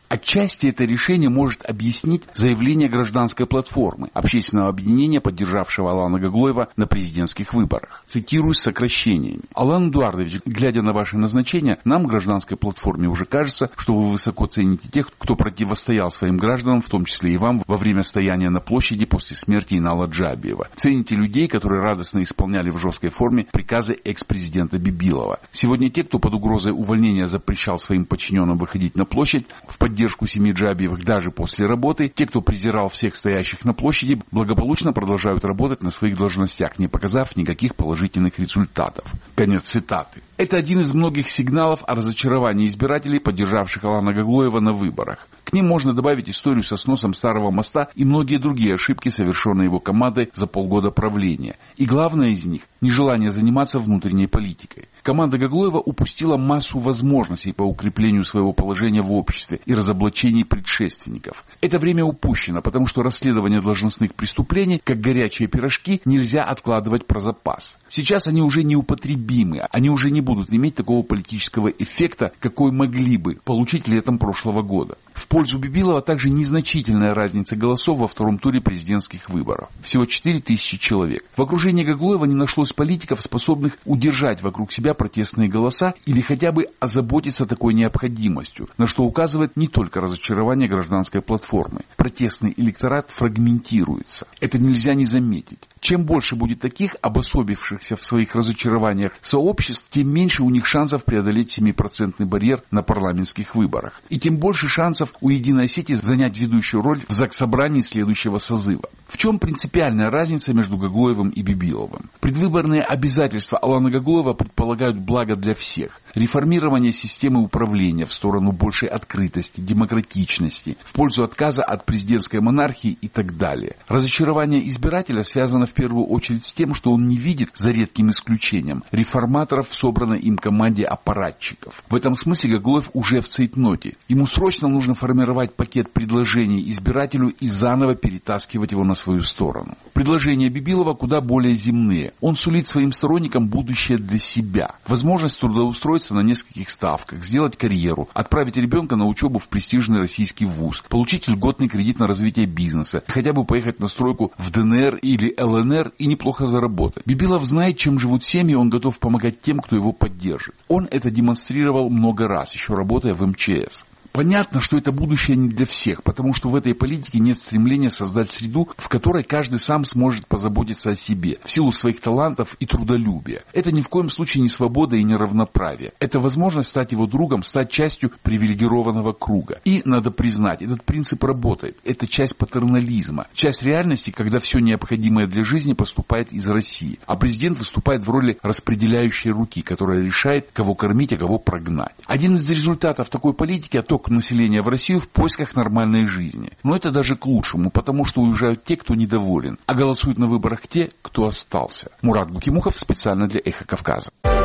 Отчасти это решение может объяснить заявление гражданской платформы, общественного объединения, поддержавшего Алана Гаглоева на президентских выборах. Цитирую с сокращениями. Алан Эдуардович, глядя на ваше назначение, нам, гражданской платформе, уже кажется, что вы высоко цените тех, кто противостоял своим гражданам, в том числе и вам, во время стояния на площади после смерти Инала Джабиева. Цените людей, которые радостно исполняли в жесткой форме приказы экс-президента Бибилова. Сегодня те, кто под угрозой увольнения запрещал своим подчиненным выходить на площадь в поддержку семьи Джабиевых даже после работы, те, кто презирал всех стоящих на площади, благополучно продолжают работать на своих должностях, не показав никаких положительных результатов. Конец цитаты. Это один из многих сигналов о разочаровании избирателей, поддержавших Алана Гаглоева на выборах. К ним можно добавить историю со сносом Старого моста и многие другие ошибки, совершенные его командой за полгода правления. И главное из них – нежелание заниматься внутренней политикой. Команда Гаглоева упустила массу возможностей по укреплению своего положения в обществе и разоблачении предшественников. Это время упущено, потому что расследование должностных преступлений, как горячие пирожки, нельзя откладывать про запас. Сейчас они уже неупотребимы, они уже не будут иметь такого политического эффекта, какой могли бы получить летом прошлого года. В пользу Бибилова также незначительная разница голосов во втором туре президентских выборов. Всего 4000 человек. В окружении Гаглоева не нашлось политиков, способных удержать вокруг себя протестные голоса или хотя бы озаботиться такой необходимостью, на что указывает не только разочарование гражданской платформы. Протестный электорат фрагментируется. Это нельзя не заметить. Чем больше будет таких, обособившихся в своих разочарованиях сообществ, тем меньше у них шансов преодолеть 7% барьер на парламентских выборах. И тем больше шансов у Единой Осетии занять ведущую роль в Заксобрании следующего созыва. В чем принципиальная разница между Гаглоевым и Бибиловым? Предвыборные обязательства Алана Гаглоева предполагают благо для всех. Реформирование системы управления в сторону большей открытости, демократичности, в пользу отказа от президентской монархии и так далее. Разочарование избирателя связано в первую очередь с тем, что он не видит, за редким исключением, реформаторов в собранной им команде аппаратчиков. В этом смысле Гаглоев уже в цейтноте. Ему срочно нужно формировать пакет предложений избирателю и заново перетаскивать его на свою сторону. Предложения Бибилова куда более земные. Он сулит своим сторонникам будущее для себя. Возможность трудоустроиться на нескольких ставках, сделать карьеру, отправить ребенка на учебу в престижный российский вуз, получить льготный кредит на развитие бизнеса, хотя бы поехать на стройку в ДНР или ЛНР и неплохо заработать. Бибилов знает, чем живут семьи, он готов помогать тем, кто его поддержит. Он это демонстрировал много раз, еще работая в МЧС. Понятно, что это будущее не для всех, потому что в этой политике нет стремления создать среду, в которой каждый сам сможет позаботиться о себе, в силу своих талантов и трудолюбия. Это ни в коем случае не свобода и не равноправие. Это возможность стать его другом, стать частью привилегированного круга. И, надо признать, этот принцип работает. Это часть патернализма, часть реальности, когда все необходимое для жизни поступает из России, а президент выступает в роли распределяющей руки, которая решает, кого кормить, а кого прогнать. Один из результатов такой политики – отток населения в Россию в поисках нормальной жизни. Но это даже к лучшему, потому что уезжают те, кто недоволен, а голосуют на выборах те, кто остался. Мурат Гукимухов специально для «Эхо Кавказа».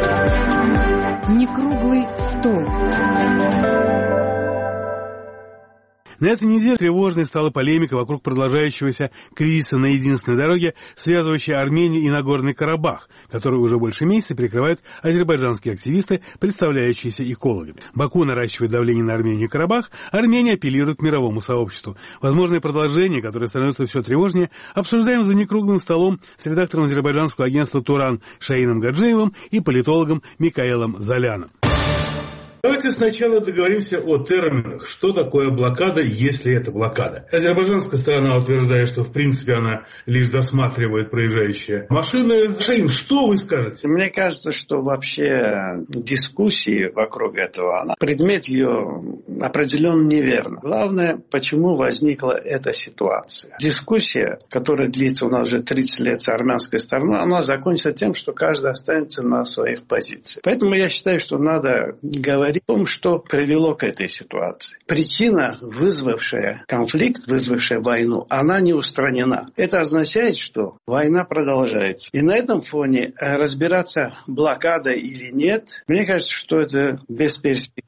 Некруглый стол. На этой неделе тревожной стала полемика вокруг продолжающегося кризиса на единственной дороге, связывающей Армению и Нагорный Карабах, который уже больше месяца прикрывают азербайджанские активисты, представляющиеся экологами. Баку наращивает давление на Армению и Карабах, Армения апеллирует к мировому сообществу. Возможное продолжение, которое становится все тревожнее, обсуждаем за некруглым столом с редактором азербайджанского агентства «Туран» Шаином Гаджиевым и политологом Микаэлом Золяном. Давайте сначала договоримся о терминах. Что такое блокада, если это блокада? Азербайджанская сторона утверждает, что в принципе она лишь досматривает проезжающие машины. Шаин, что вы скажете? Мне кажется, что вообще дискуссии вокруг этого, предмет ее определенно неверно. Главное, почему возникла эта ситуация. Дискуссия, которая длится у нас уже 30 лет с армянской стороны, она закончится тем, что каждый останется на своих позициях. Поэтому я считаю, что надо говорить о том, что привело к этой ситуации. Причина, вызвавшая конфликт, вызвавшая войну, она не устранена. Это означает, что война продолжается. И на этом фоне разбираться, блокада или нет, мне кажется, что это бесперспективно.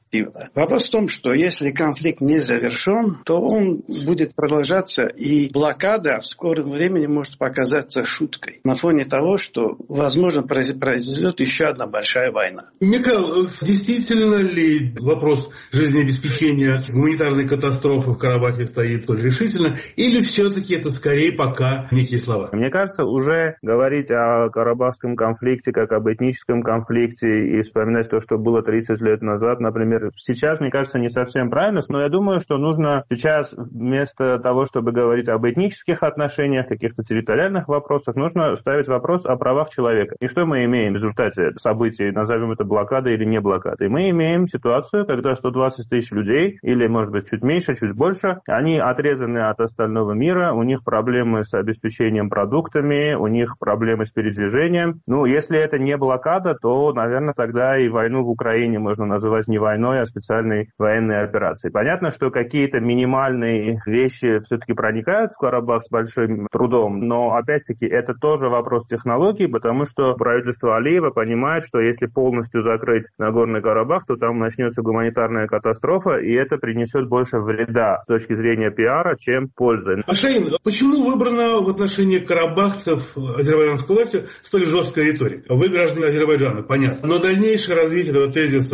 эффективно. Вопрос в том, что если конфликт не завершен, то он будет продолжаться, и блокада в скором времени может показаться шуткой на фоне того, что, возможно, произойдет еще одна большая война. Михаил, действительно ли вопрос жизнеобеспечения гуманитарной катастрофы в Карабахе стоит столь решительно, или все-таки это скорее пока некие слова? Мне кажется, уже говорить о карабахском конфликте как об этническом конфликте и вспоминать то, что было 30 лет назад, например, сейчас, мне кажется, не совсем правильно, но я думаю, что нужно сейчас вместо того, чтобы говорить об этнических отношениях, каких-то территориальных вопросах, нужно ставить вопрос о правах человека. И что мы имеем в результате событий, назовем это блокадой или не блокадой? Мы имеем ситуацию, когда 120 тысяч людей, или, может быть, чуть меньше, чуть больше, они отрезаны от остального мира, у них проблемы с обеспечением продуктами, у них проблемы с передвижением. Если это не блокада, то, наверное, тогда и войну в Украине можно называть не войной, а специальной военной операцией. Понятно, что какие-то минимальные вещи все-таки проникают в Карабах с большим трудом, но, опять-таки, это тоже вопрос технологий, потому что правительство Алиева понимает, что если полностью закрыть Нагорный Карабах, то там начнется гуманитарная катастрофа, и это принесет больше вреда с точки зрения пиара, чем пользы. Шаин, почему выбрана в отношении карабахцев азербайджанской властью столь жесткая риторика? Вы граждане Азербайджана, понятно. Но дальнейшее развитие этого тезиса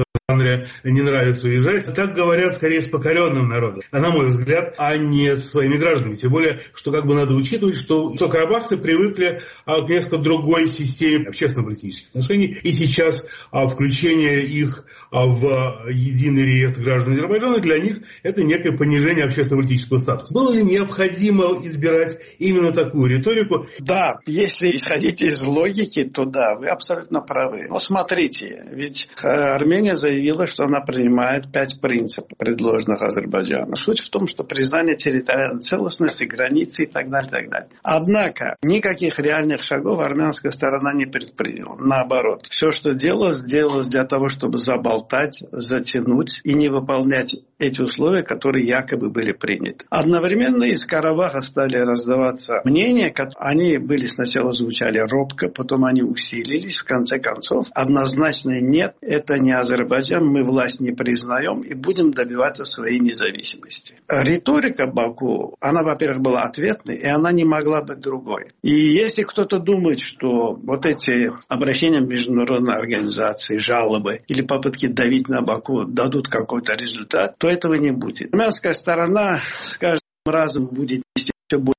не нравится уезжать. Так говорят скорее с покоренным народом, на мой взгляд, а не со своими гражданами. Тем более, что надо учитывать, что карабахцы привыкли к несколько другой системе общественно-политических отношений. И сейчас включение их в единый реестр граждан Азербайджана для них это некое понижение общественно-политического статуса. Было ли необходимо избирать именно такую риторику? Да, если исходить из логики, то да, вы абсолютно правы. Но смотрите, ведь Армения заявила, что она принимает 5 принципов, предложенных Азербайджану. Суть в том, что признание территориальной целостности, границы и так далее, так далее. Однако никаких реальных шагов армянская сторона не предприняла. Наоборот, все, что делалось для того, чтобы заболтать, затянуть и не выполнять эти условия, которые якобы были приняты. Одновременно из Карабаха стали раздаваться мнения, они сначала звучали робко, потом они усилились, в конце концов однозначно нет, это не Азербайджан, мы власть не признаем и будем добиваться своей независимости. Риторика Баку, она, во-первых, была ответной, и она не могла быть другой. И если кто-то думает, что вот эти обращения в международные организации, жалобы или попытки давить на Баку дадут какой-то результат, то этого не будет. Армянская сторона с каждым разом будет нести все больше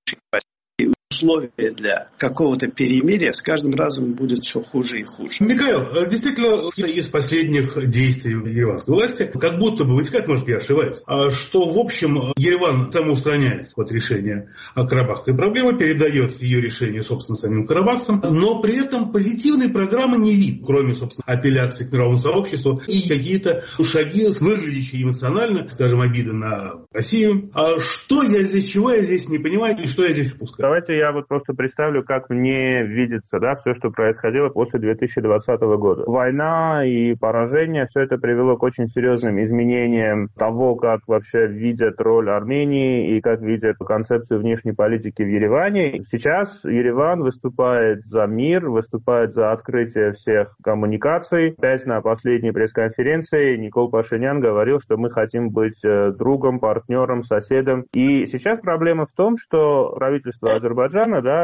условия для какого-то перемирия с каждым разом будет все хуже и хуже. Михаил, действительно, из последних действий ереванской власти, как будто бы вытекает, может, я ошибаюсь, что, в общем, Ереван самоустраняется от решения карабахской проблемы, передает ее решение, собственно, самим карабахцам, но при этом позитивной программы не видно, кроме, собственно, апелляции к мировому сообществу и какие-то шаги, выглядящие эмоционально, скажем, обиды на Россию. Чего я здесь не понимаю и что я здесь упускаю? Давайте я просто представлю, как мне видится, все, что происходило после 2020 года. Война и поражение, все это привело к очень серьезным изменениям того, как вообще видят роль Армении и как видят концепцию внешней политики в Ереване. Сейчас Ереван выступает за мир, выступает за открытие всех коммуникаций. Опять на последней пресс-конференции Никол Пашинян говорил, что мы хотим быть другом, партнером, соседом. И сейчас проблема в том, что правительство Азербайджана,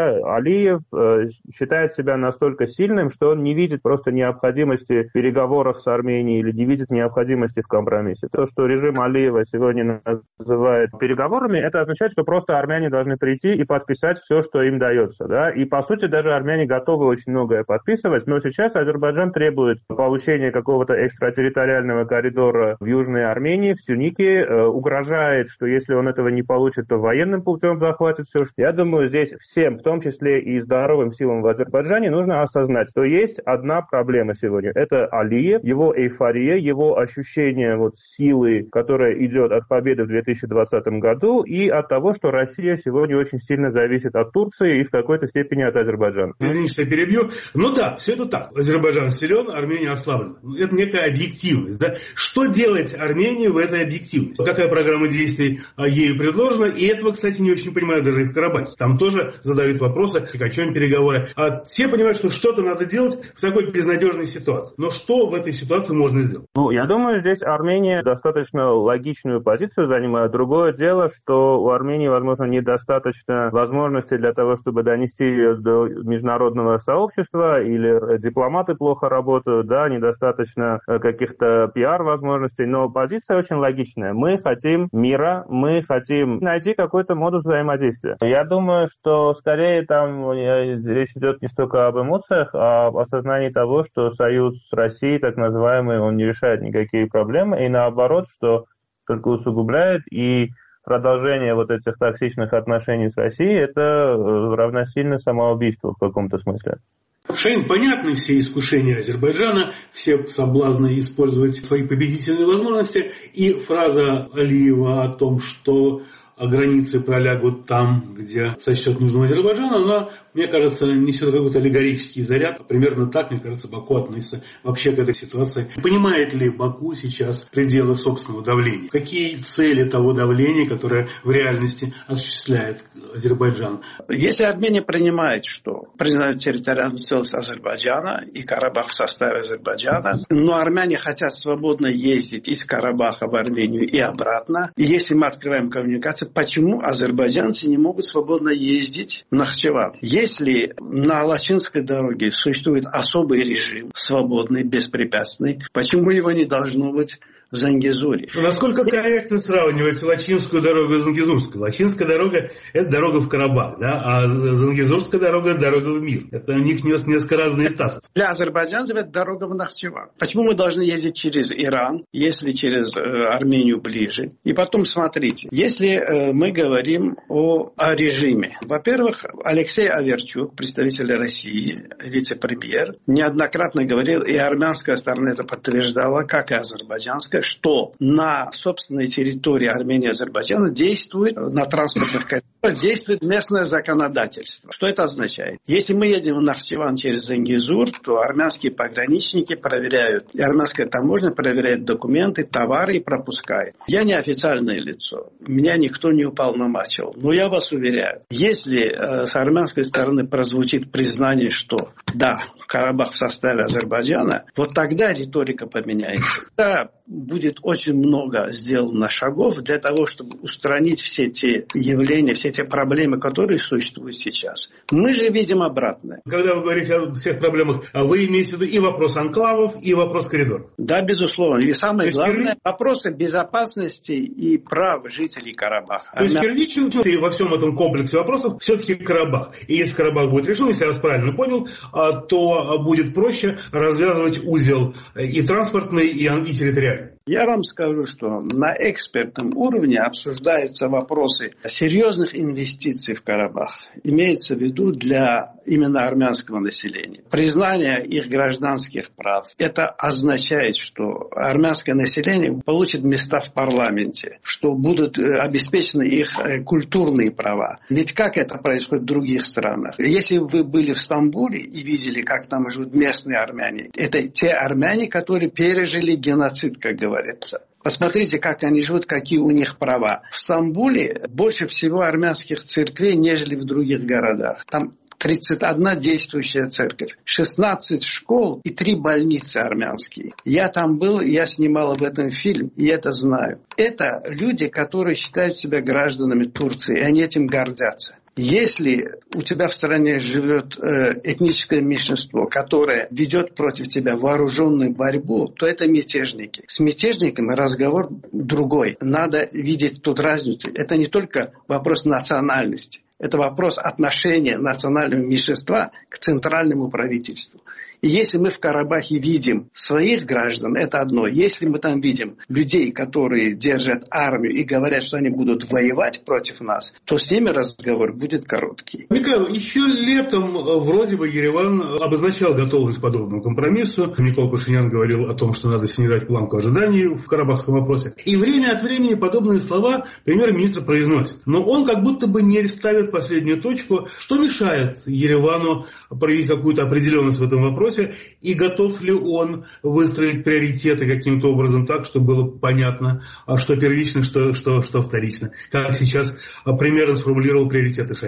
Алиев считает себя настолько сильным, что он не видит просто необходимости в переговорах с Арменией или не видит необходимости в компромиссе. То, что режим Алиева сегодня называет переговорами, это означает, что просто армяне должны прийти и подписать все, что им дается. И, по сути, даже армяне готовы очень многое подписывать, но сейчас Азербайджан требует получения какого-то экстратерриториального коридора в Южной Армении, в Сюнике, угрожает, что если он этого не получит, то военным путем захватит все. Я думаю, здесь всем, в том числе и здоровым силам в Азербайджане, нужно осознать, что есть одна проблема сегодня. Это Алиев, его эйфория, его ощущение силы, которая идет от победы в 2020 году, и от того, что Россия сегодня очень сильно зависит от Турции и в какой-то степени от Азербайджана. Извините, что я перебью. Все это так. Азербайджан силен, Армения ослаблена. Это некая объективность. Что делать Армении в этой объективности? Какая программа действий ею предложена? И этого, кстати, не очень понимаю даже и в Карабахе. Там тоже переговоры, задают вопросы, о чем переговоры. А все понимают, что что-то надо делать в такой безнадежной ситуации. Но что в этой ситуации можно сделать? Я думаю, здесь Армения достаточно логичную позицию занимает. Другое дело, что у Армении, возможно, недостаточно возможностей для того, чтобы донести ее до международного сообщества, или дипломаты плохо работают, да, недостаточно каких-то пиар-возможностей, но позиция очень логичная. Мы хотим мира, мы хотим найти какой-то модус взаимодействия. Я думаю, что скорее там речь идет не столько об эмоциях, а об осознании того, что союз с Россией, так называемый, он не решает никакие проблемы, и наоборот, что только усугубляет, и продолжение вот этих токсичных отношений с Россией – это равносильно самоубийству в каком-то смысле. Шаин, понятны все искушения Азербайджана, все соблазны использовать свои победительные возможности, и фраза Алиева о том, что границы пролягут там, где сочтет нужным Азербайджан, она, мне кажется, несет какой-то аллегорический заряд. Примерно так, мне кажется, Баку относится вообще к этой ситуации. Понимает ли Баку сейчас пределы собственного давления? Какие цели того давления, которое в реальности осуществляет Азербайджан? Если Армения принимает, что признают территориальную целостность Азербайджана и Карабах в составе Азербайджана, но армяне хотят свободно ездить из Карабаха в Армению и обратно, и если мы открываем коммуникацию, почему азербайджанцы не могут свободно ездить в Нахчеван? Если на Лачинской дороге существует особый режим, свободный, беспрепятственный, почему его не должно быть в Зангезуре? Насколько корректно сравнивать Лачинскую дорогу и Зангезурскую? Лачинская дорога – это дорога в Карабах, да? А Зангезурская дорога – это дорога в мир. Это у них несколько разные статусы. Для азербайджанцев это дорога в Нахчеван. Почему мы должны ездить через Иран, если через Армению ближе? И потом смотрите, если мы говорим о режиме. Во-первых, Алексей Аверчук, представитель России, вице-премьер, неоднократно говорил, и армянская сторона это подтверждала, как и азербайджанская, что на собственной территории Армении и Азербайджана действует, на транспортных коридорах действует местное законодательство. Что это означает? Если мы едем в Нахчеван через Зангезур, то армянские пограничники проверяют, и армянская таможня проверяет документы, товары и пропускает. Я не официальное лицо, меня никто не уполномочил. Но я вас уверяю, если с армянской стороны прозвучит признание, что да, Карабах в составе Азербайджана, вот тогда риторика поменяется. Да, будет очень много сделано шагов для того, чтобы устранить все те явления, все те проблемы, которые существуют сейчас. Мы же видим обратное. Когда вы говорите о всех проблемах, вы имеете в виду и вопрос анклавов, и вопрос коридоров? Да, безусловно. И самое главное, вопросы безопасности и прав жителей Карабаха. То есть первичен во всем этом комплексе вопросов все-таки Карабах. И если Карабах будет решен, если я вас правильно понял, то будет проще развязывать узел и транспортный, и территориальный. Я вам скажу, что на экспертном уровне обсуждаются вопросы серьезных инвестиций в Карабах. Имеется в виду для именно армянского населения. Признание их гражданских прав. Это означает, что армянское население получит места в парламенте, что будут обеспечены их культурные права. Ведь как это происходит в других странах? Если вы были в Стамбуле и видели, как там живут местные армяне, это те армяне, которые пережили геноцид, как говорится. Посмотрите, как они живут, какие у них права. В Стамбуле больше всего армянских церквей, нежели в других городах. Там 31 действующая церковь, 16 школ и 3 больницы армянские. Я там был, я снимал об этом фильм, и это знаю. Это люди, которые считают себя гражданами Турции, и они этим гордятся. Если у тебя в стране живет этническое меньшинство, которое ведет против тебя вооруженную борьбу, то это мятежники. С мятежниками разговор другой. Надо видеть тут разницу. Это не только вопрос национальности. Это вопрос отношения национального меньшинства к центральному правительству. И если мы в Карабахе видим своих граждан, это одно. Если мы там видим людей, которые держат армию и говорят, что они будут воевать против нас, то с ними разговор будет короткий. Михаил, еще летом вроде бы Ереван обозначал готовность к подобному компромиссу. Никол Пашинян говорил о том, что надо снижать планку ожиданий в карабахском вопросе. И время от времени подобные слова премьер-министр произносит. Но он как будто бы не ставит последнюю точку. Что мешает Еревану проявить какую-то определенность в этом вопросе? И готов ли он выстроить приоритеты каким-то образом так, чтобы было понятно, что первично, что вторично? Как сейчас примерно сформулировал приоритеты Шаин?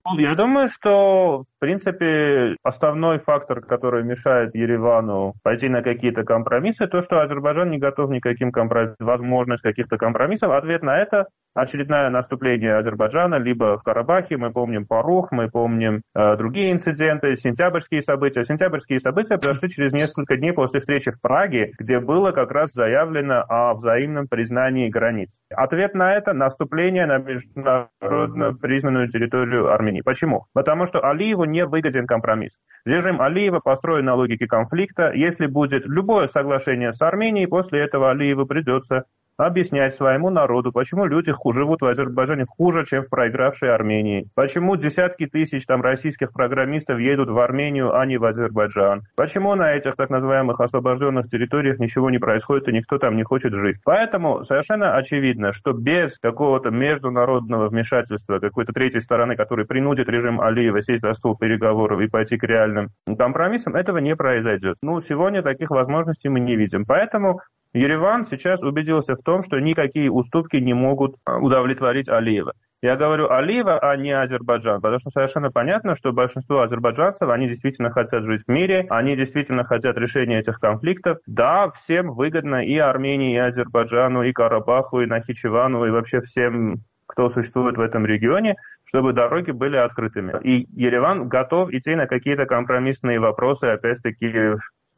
Я думаю, что, в принципе, основной фактор, который мешает Еревану пойти на какие-то компромиссы, то, что Азербайджан не готов никаким возможность каких-то компромиссов. Ответ на это – очередное наступление Азербайджана, либо в Карабахе, мы помним Парух, мы помним другие инциденты, сентябрьские события. Сентябрьские события произошли через несколько дней после встречи в Праге, где было как раз заявлено о взаимном признании границ. Ответ на это – наступление на международно признанную территорию Армении. Почему? Потому что Алиеву не выгоден компромисс. Режим Алиева построен на логике конфликта. Если будет любое соглашение с Арменией, после этого Алиеву придется объяснять своему народу, почему люди живут в Азербайджане хуже, чем в проигравшей Армении. Почему десятки тысяч российских программистов едут в Армению, а не в Азербайджан. Почему на этих так называемых освобожденных территориях ничего не происходит и никто там не хочет жить. Поэтому совершенно очевидно, что без какого-то международного вмешательства какой-то третьей стороны, который принудит режим Алиева сесть за стол переговоров и пойти к реальным компромиссам, этого не произойдет. Сегодня таких возможностей мы не видим. Поэтому Ереван сейчас убедился в том, что никакие уступки не могут удовлетворить Алиева. Я говорю Алиева, а не Азербайджан, потому что совершенно понятно, что большинство азербайджанцев, они действительно хотят жить в мире, они действительно хотят решения этих конфликтов. Да, всем выгодно и Армении, и Азербайджану, и Карабаху, и Нахичевану, и вообще всем, кто существует в этом регионе, чтобы дороги были открытыми. И Ереван готов идти на какие-то компромиссные вопросы, опять-таки,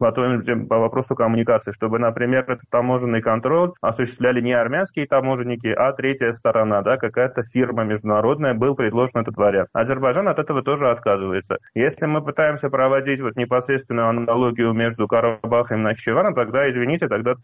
по вопросу коммуникации, чтобы, например, этот таможенный контроль осуществляли не армянские таможенники, а третья сторона, какая-то фирма международная, был предложен этот вариант. Азербайджан от этого тоже отказывается. Если мы пытаемся проводить непосредственную аналогию между Карабахом и Нахичеваном, тогда, извините,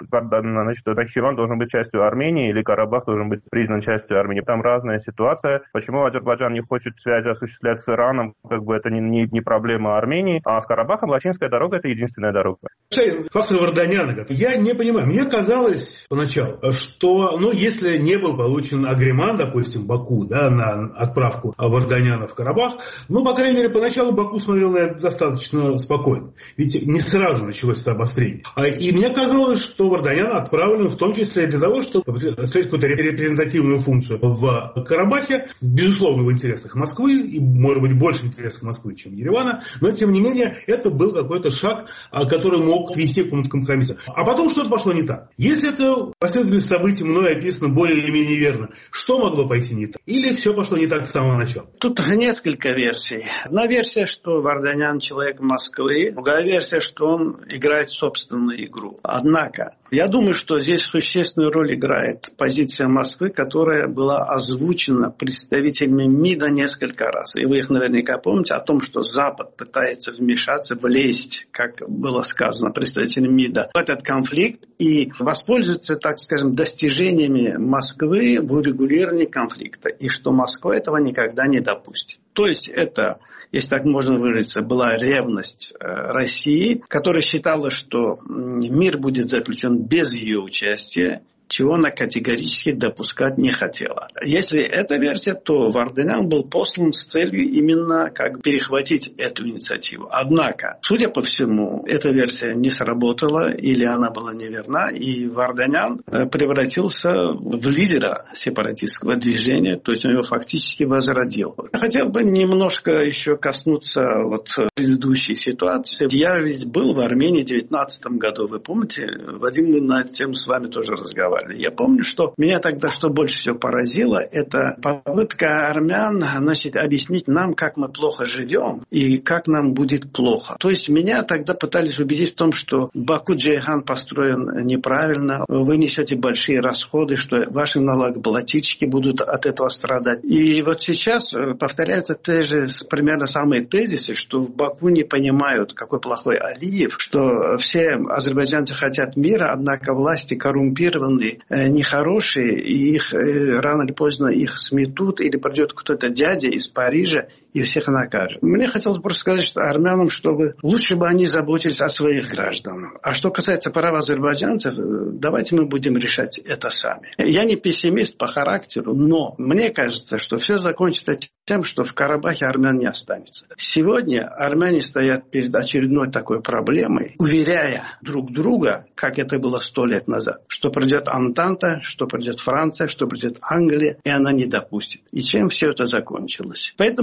Нахичеван должен быть частью Армении или Карабах должен быть признан частью Армении. Там разная ситуация. Почему Азербайджан не хочет связи осуществлять с Ираном, это не проблема Армении, а с Карабахом Лачинская дорога – это единственная дорога. Фактор Варданяна. Я не понимаю. Мне казалось поначалу, что, если не был получен агреман, допустим, Баку, на отправку Варданяна в Карабах, по крайней мере, поначалу Баку смотрел на это достаточно спокойно. Ведь не сразу началось это обострение. И мне казалось, что Варданян отправлен в том числе для того, чтобы осуществить какую-то репрезентативную функцию в Карабахе, безусловно, в интересах Москвы, и, может быть, больше в интересах Москвы, чем Еревана, но, тем не менее, это был какой-то шаг, который мог вести к какому-то компромиссу. А потом что-то пошло не так. Если это последовательность событий мной описано более или менее верно, что могло пойти не так? Или все пошло не так с самого начала? Тут несколько версий. Одна версия, что Варданян человек Москвы. Другая версия, что он играет собственную игру. Однако, я думаю, что здесь существенную роль играет позиция Москвы, которая была озвучена представителями МИДа несколько раз. И вы их наверняка помните о том, что Запад пытается вмешаться, влезть, как было сказано представителями МИДа, в этот конфликт и воспользоваться, так скажем, достижениями Москвы в урегулировании конфликта. И что Москва этого никогда не допустит. То есть это, если так можно выразиться, была ревность России, которая считала, что мир будет заключен без ее участия, чего она категорически допускать не хотела. Если это версия, то Варданян был послан с целью именно перехватить эту инициативу. Однако, судя по всему, эта версия не сработала или она была неверна, и Варданян превратился в лидера сепаратистского движения, то есть он его фактически возродил. Я хотел бы немножко еще коснуться предыдущей ситуации. Я ведь был в Армении в 2019 году, вы помните? Вадим, мы на эту тему с вами тоже разговаривали. Я помню, что меня тогда что больше всего поразило, это попытка армян, объяснить нам, как мы плохо живем и как нам будет плохо. То есть меня тогда пытались убедить в том, что Баку-Джейхан построен неправильно, вы несете большие расходы, что ваши налогоплательщики будут от этого страдать. И сейчас повторяются примерно самые тезисы, что в Баку не понимают, какой плохой Алиев, что все азербайджанцы хотят мира, однако власти коррумпированы, нехорошие, и их рано или поздно их сметут, или придет кто-то дядя из Парижа и всех накажет. Мне хотелось просто сказать, что армянам, чтобы лучше бы они заботились о своих гражданах. А что касается прав азербайджанцев, давайте мы будем решать это сами. Я не пессимист по характеру, но мне кажется, что все закончится тем, что в Карабахе армян не останется. Сегодня армяне стоят перед очередной такой проблемой, уверяя друг друга, как это было 100 лет назад, что придет Антанта, что придет Франция, что придет Англия, и она не допустит. И чем все это закончилось? Поэтому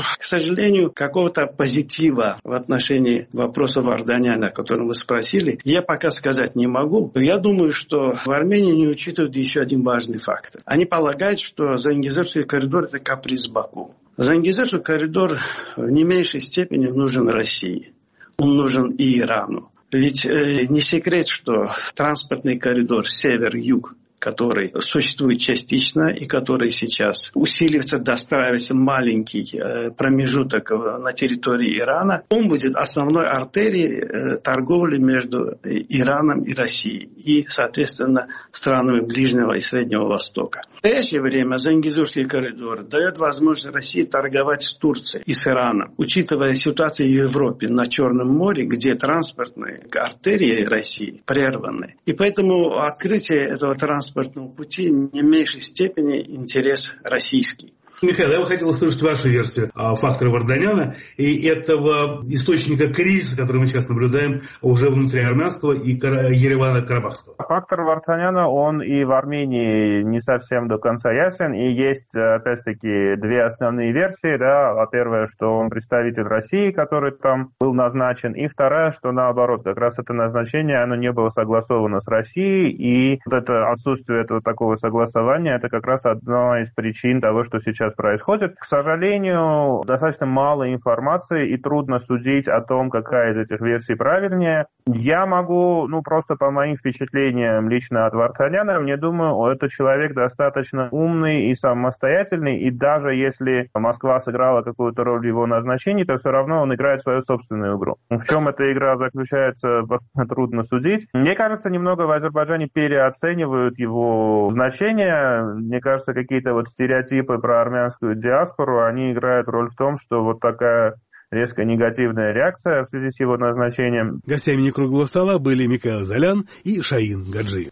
к сожалению, какого-то позитива в отношении вопроса Варданяна, о котором вы спросили, я пока сказать не могу. Я думаю, что в Армении не учитывают еще один важный фактор. Они полагают, что Зангезурский коридор – это каприз Баку. Зангезурский коридор в не меньшей степени нужен России. Он нужен и Ирану. Ведь не секрет, что транспортный коридор север-юг, который существует частично и который сейчас усиливается, достраивается маленький промежуток на территории Ирана, он будет основной артерией торговли между Ираном и Россией и, соответственно, странами Ближнего и Среднего Востока. В настоящее время Зангезурский коридор дает возможность России торговать с Турцией и с Ираном, учитывая ситуацию в Европе на Черном море, где транспортные артерии России прерваны. И поэтому открытие этого транспортного пути не в меньшей степени интерес российский. Михаил, я бы хотел услышать вашу версию фактора Варданяна и этого источника кризиса, который мы сейчас наблюдаем уже внутри армянского и Еревана-Карабахского. Фактор Варданяна, он и в Армении не совсем до конца ясен, и есть, опять-таки, две основные версии. Да. Первая, что он представитель России, который там был назначен, и вторая, что наоборот, как раз это назначение, оно не было согласовано с Россией, и вот это отсутствие этого такого согласования, это как раз одна из причин того, что сейчас происходит. К сожалению, достаточно мало информации и трудно судить о том, какая из этих версий правильнее. Я могу, просто по моим впечатлениям лично от Варданяна, мне думаю, это человек достаточно умный и самостоятельный, и даже если Москва сыграла какую-то роль в его назначении, то все равно он играет свою собственную игру. В чем эта игра заключается, трудно судить. Мне кажется, немного в Азербайджане переоценивают его значение. Мне кажется, какие-то стереотипы про армянскую диаспору, они играют роль в том, что вот такая резко негативная реакция в связи с его назначением. Гостями «Некруглого стола» были Микаэл Золян и Шаин Гаджиев.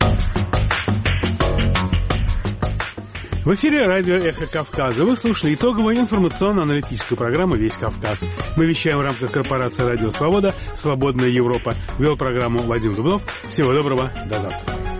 В эфире радио «Эхо Кавказа». Вы слушали итоговую информационно-аналитическую программу «Весь Кавказ». Мы вещаем в рамках корпорации «Радио Свобода», «Свободная Европа». Вел программу Вадим Дубнов. Всего доброго. До завтра.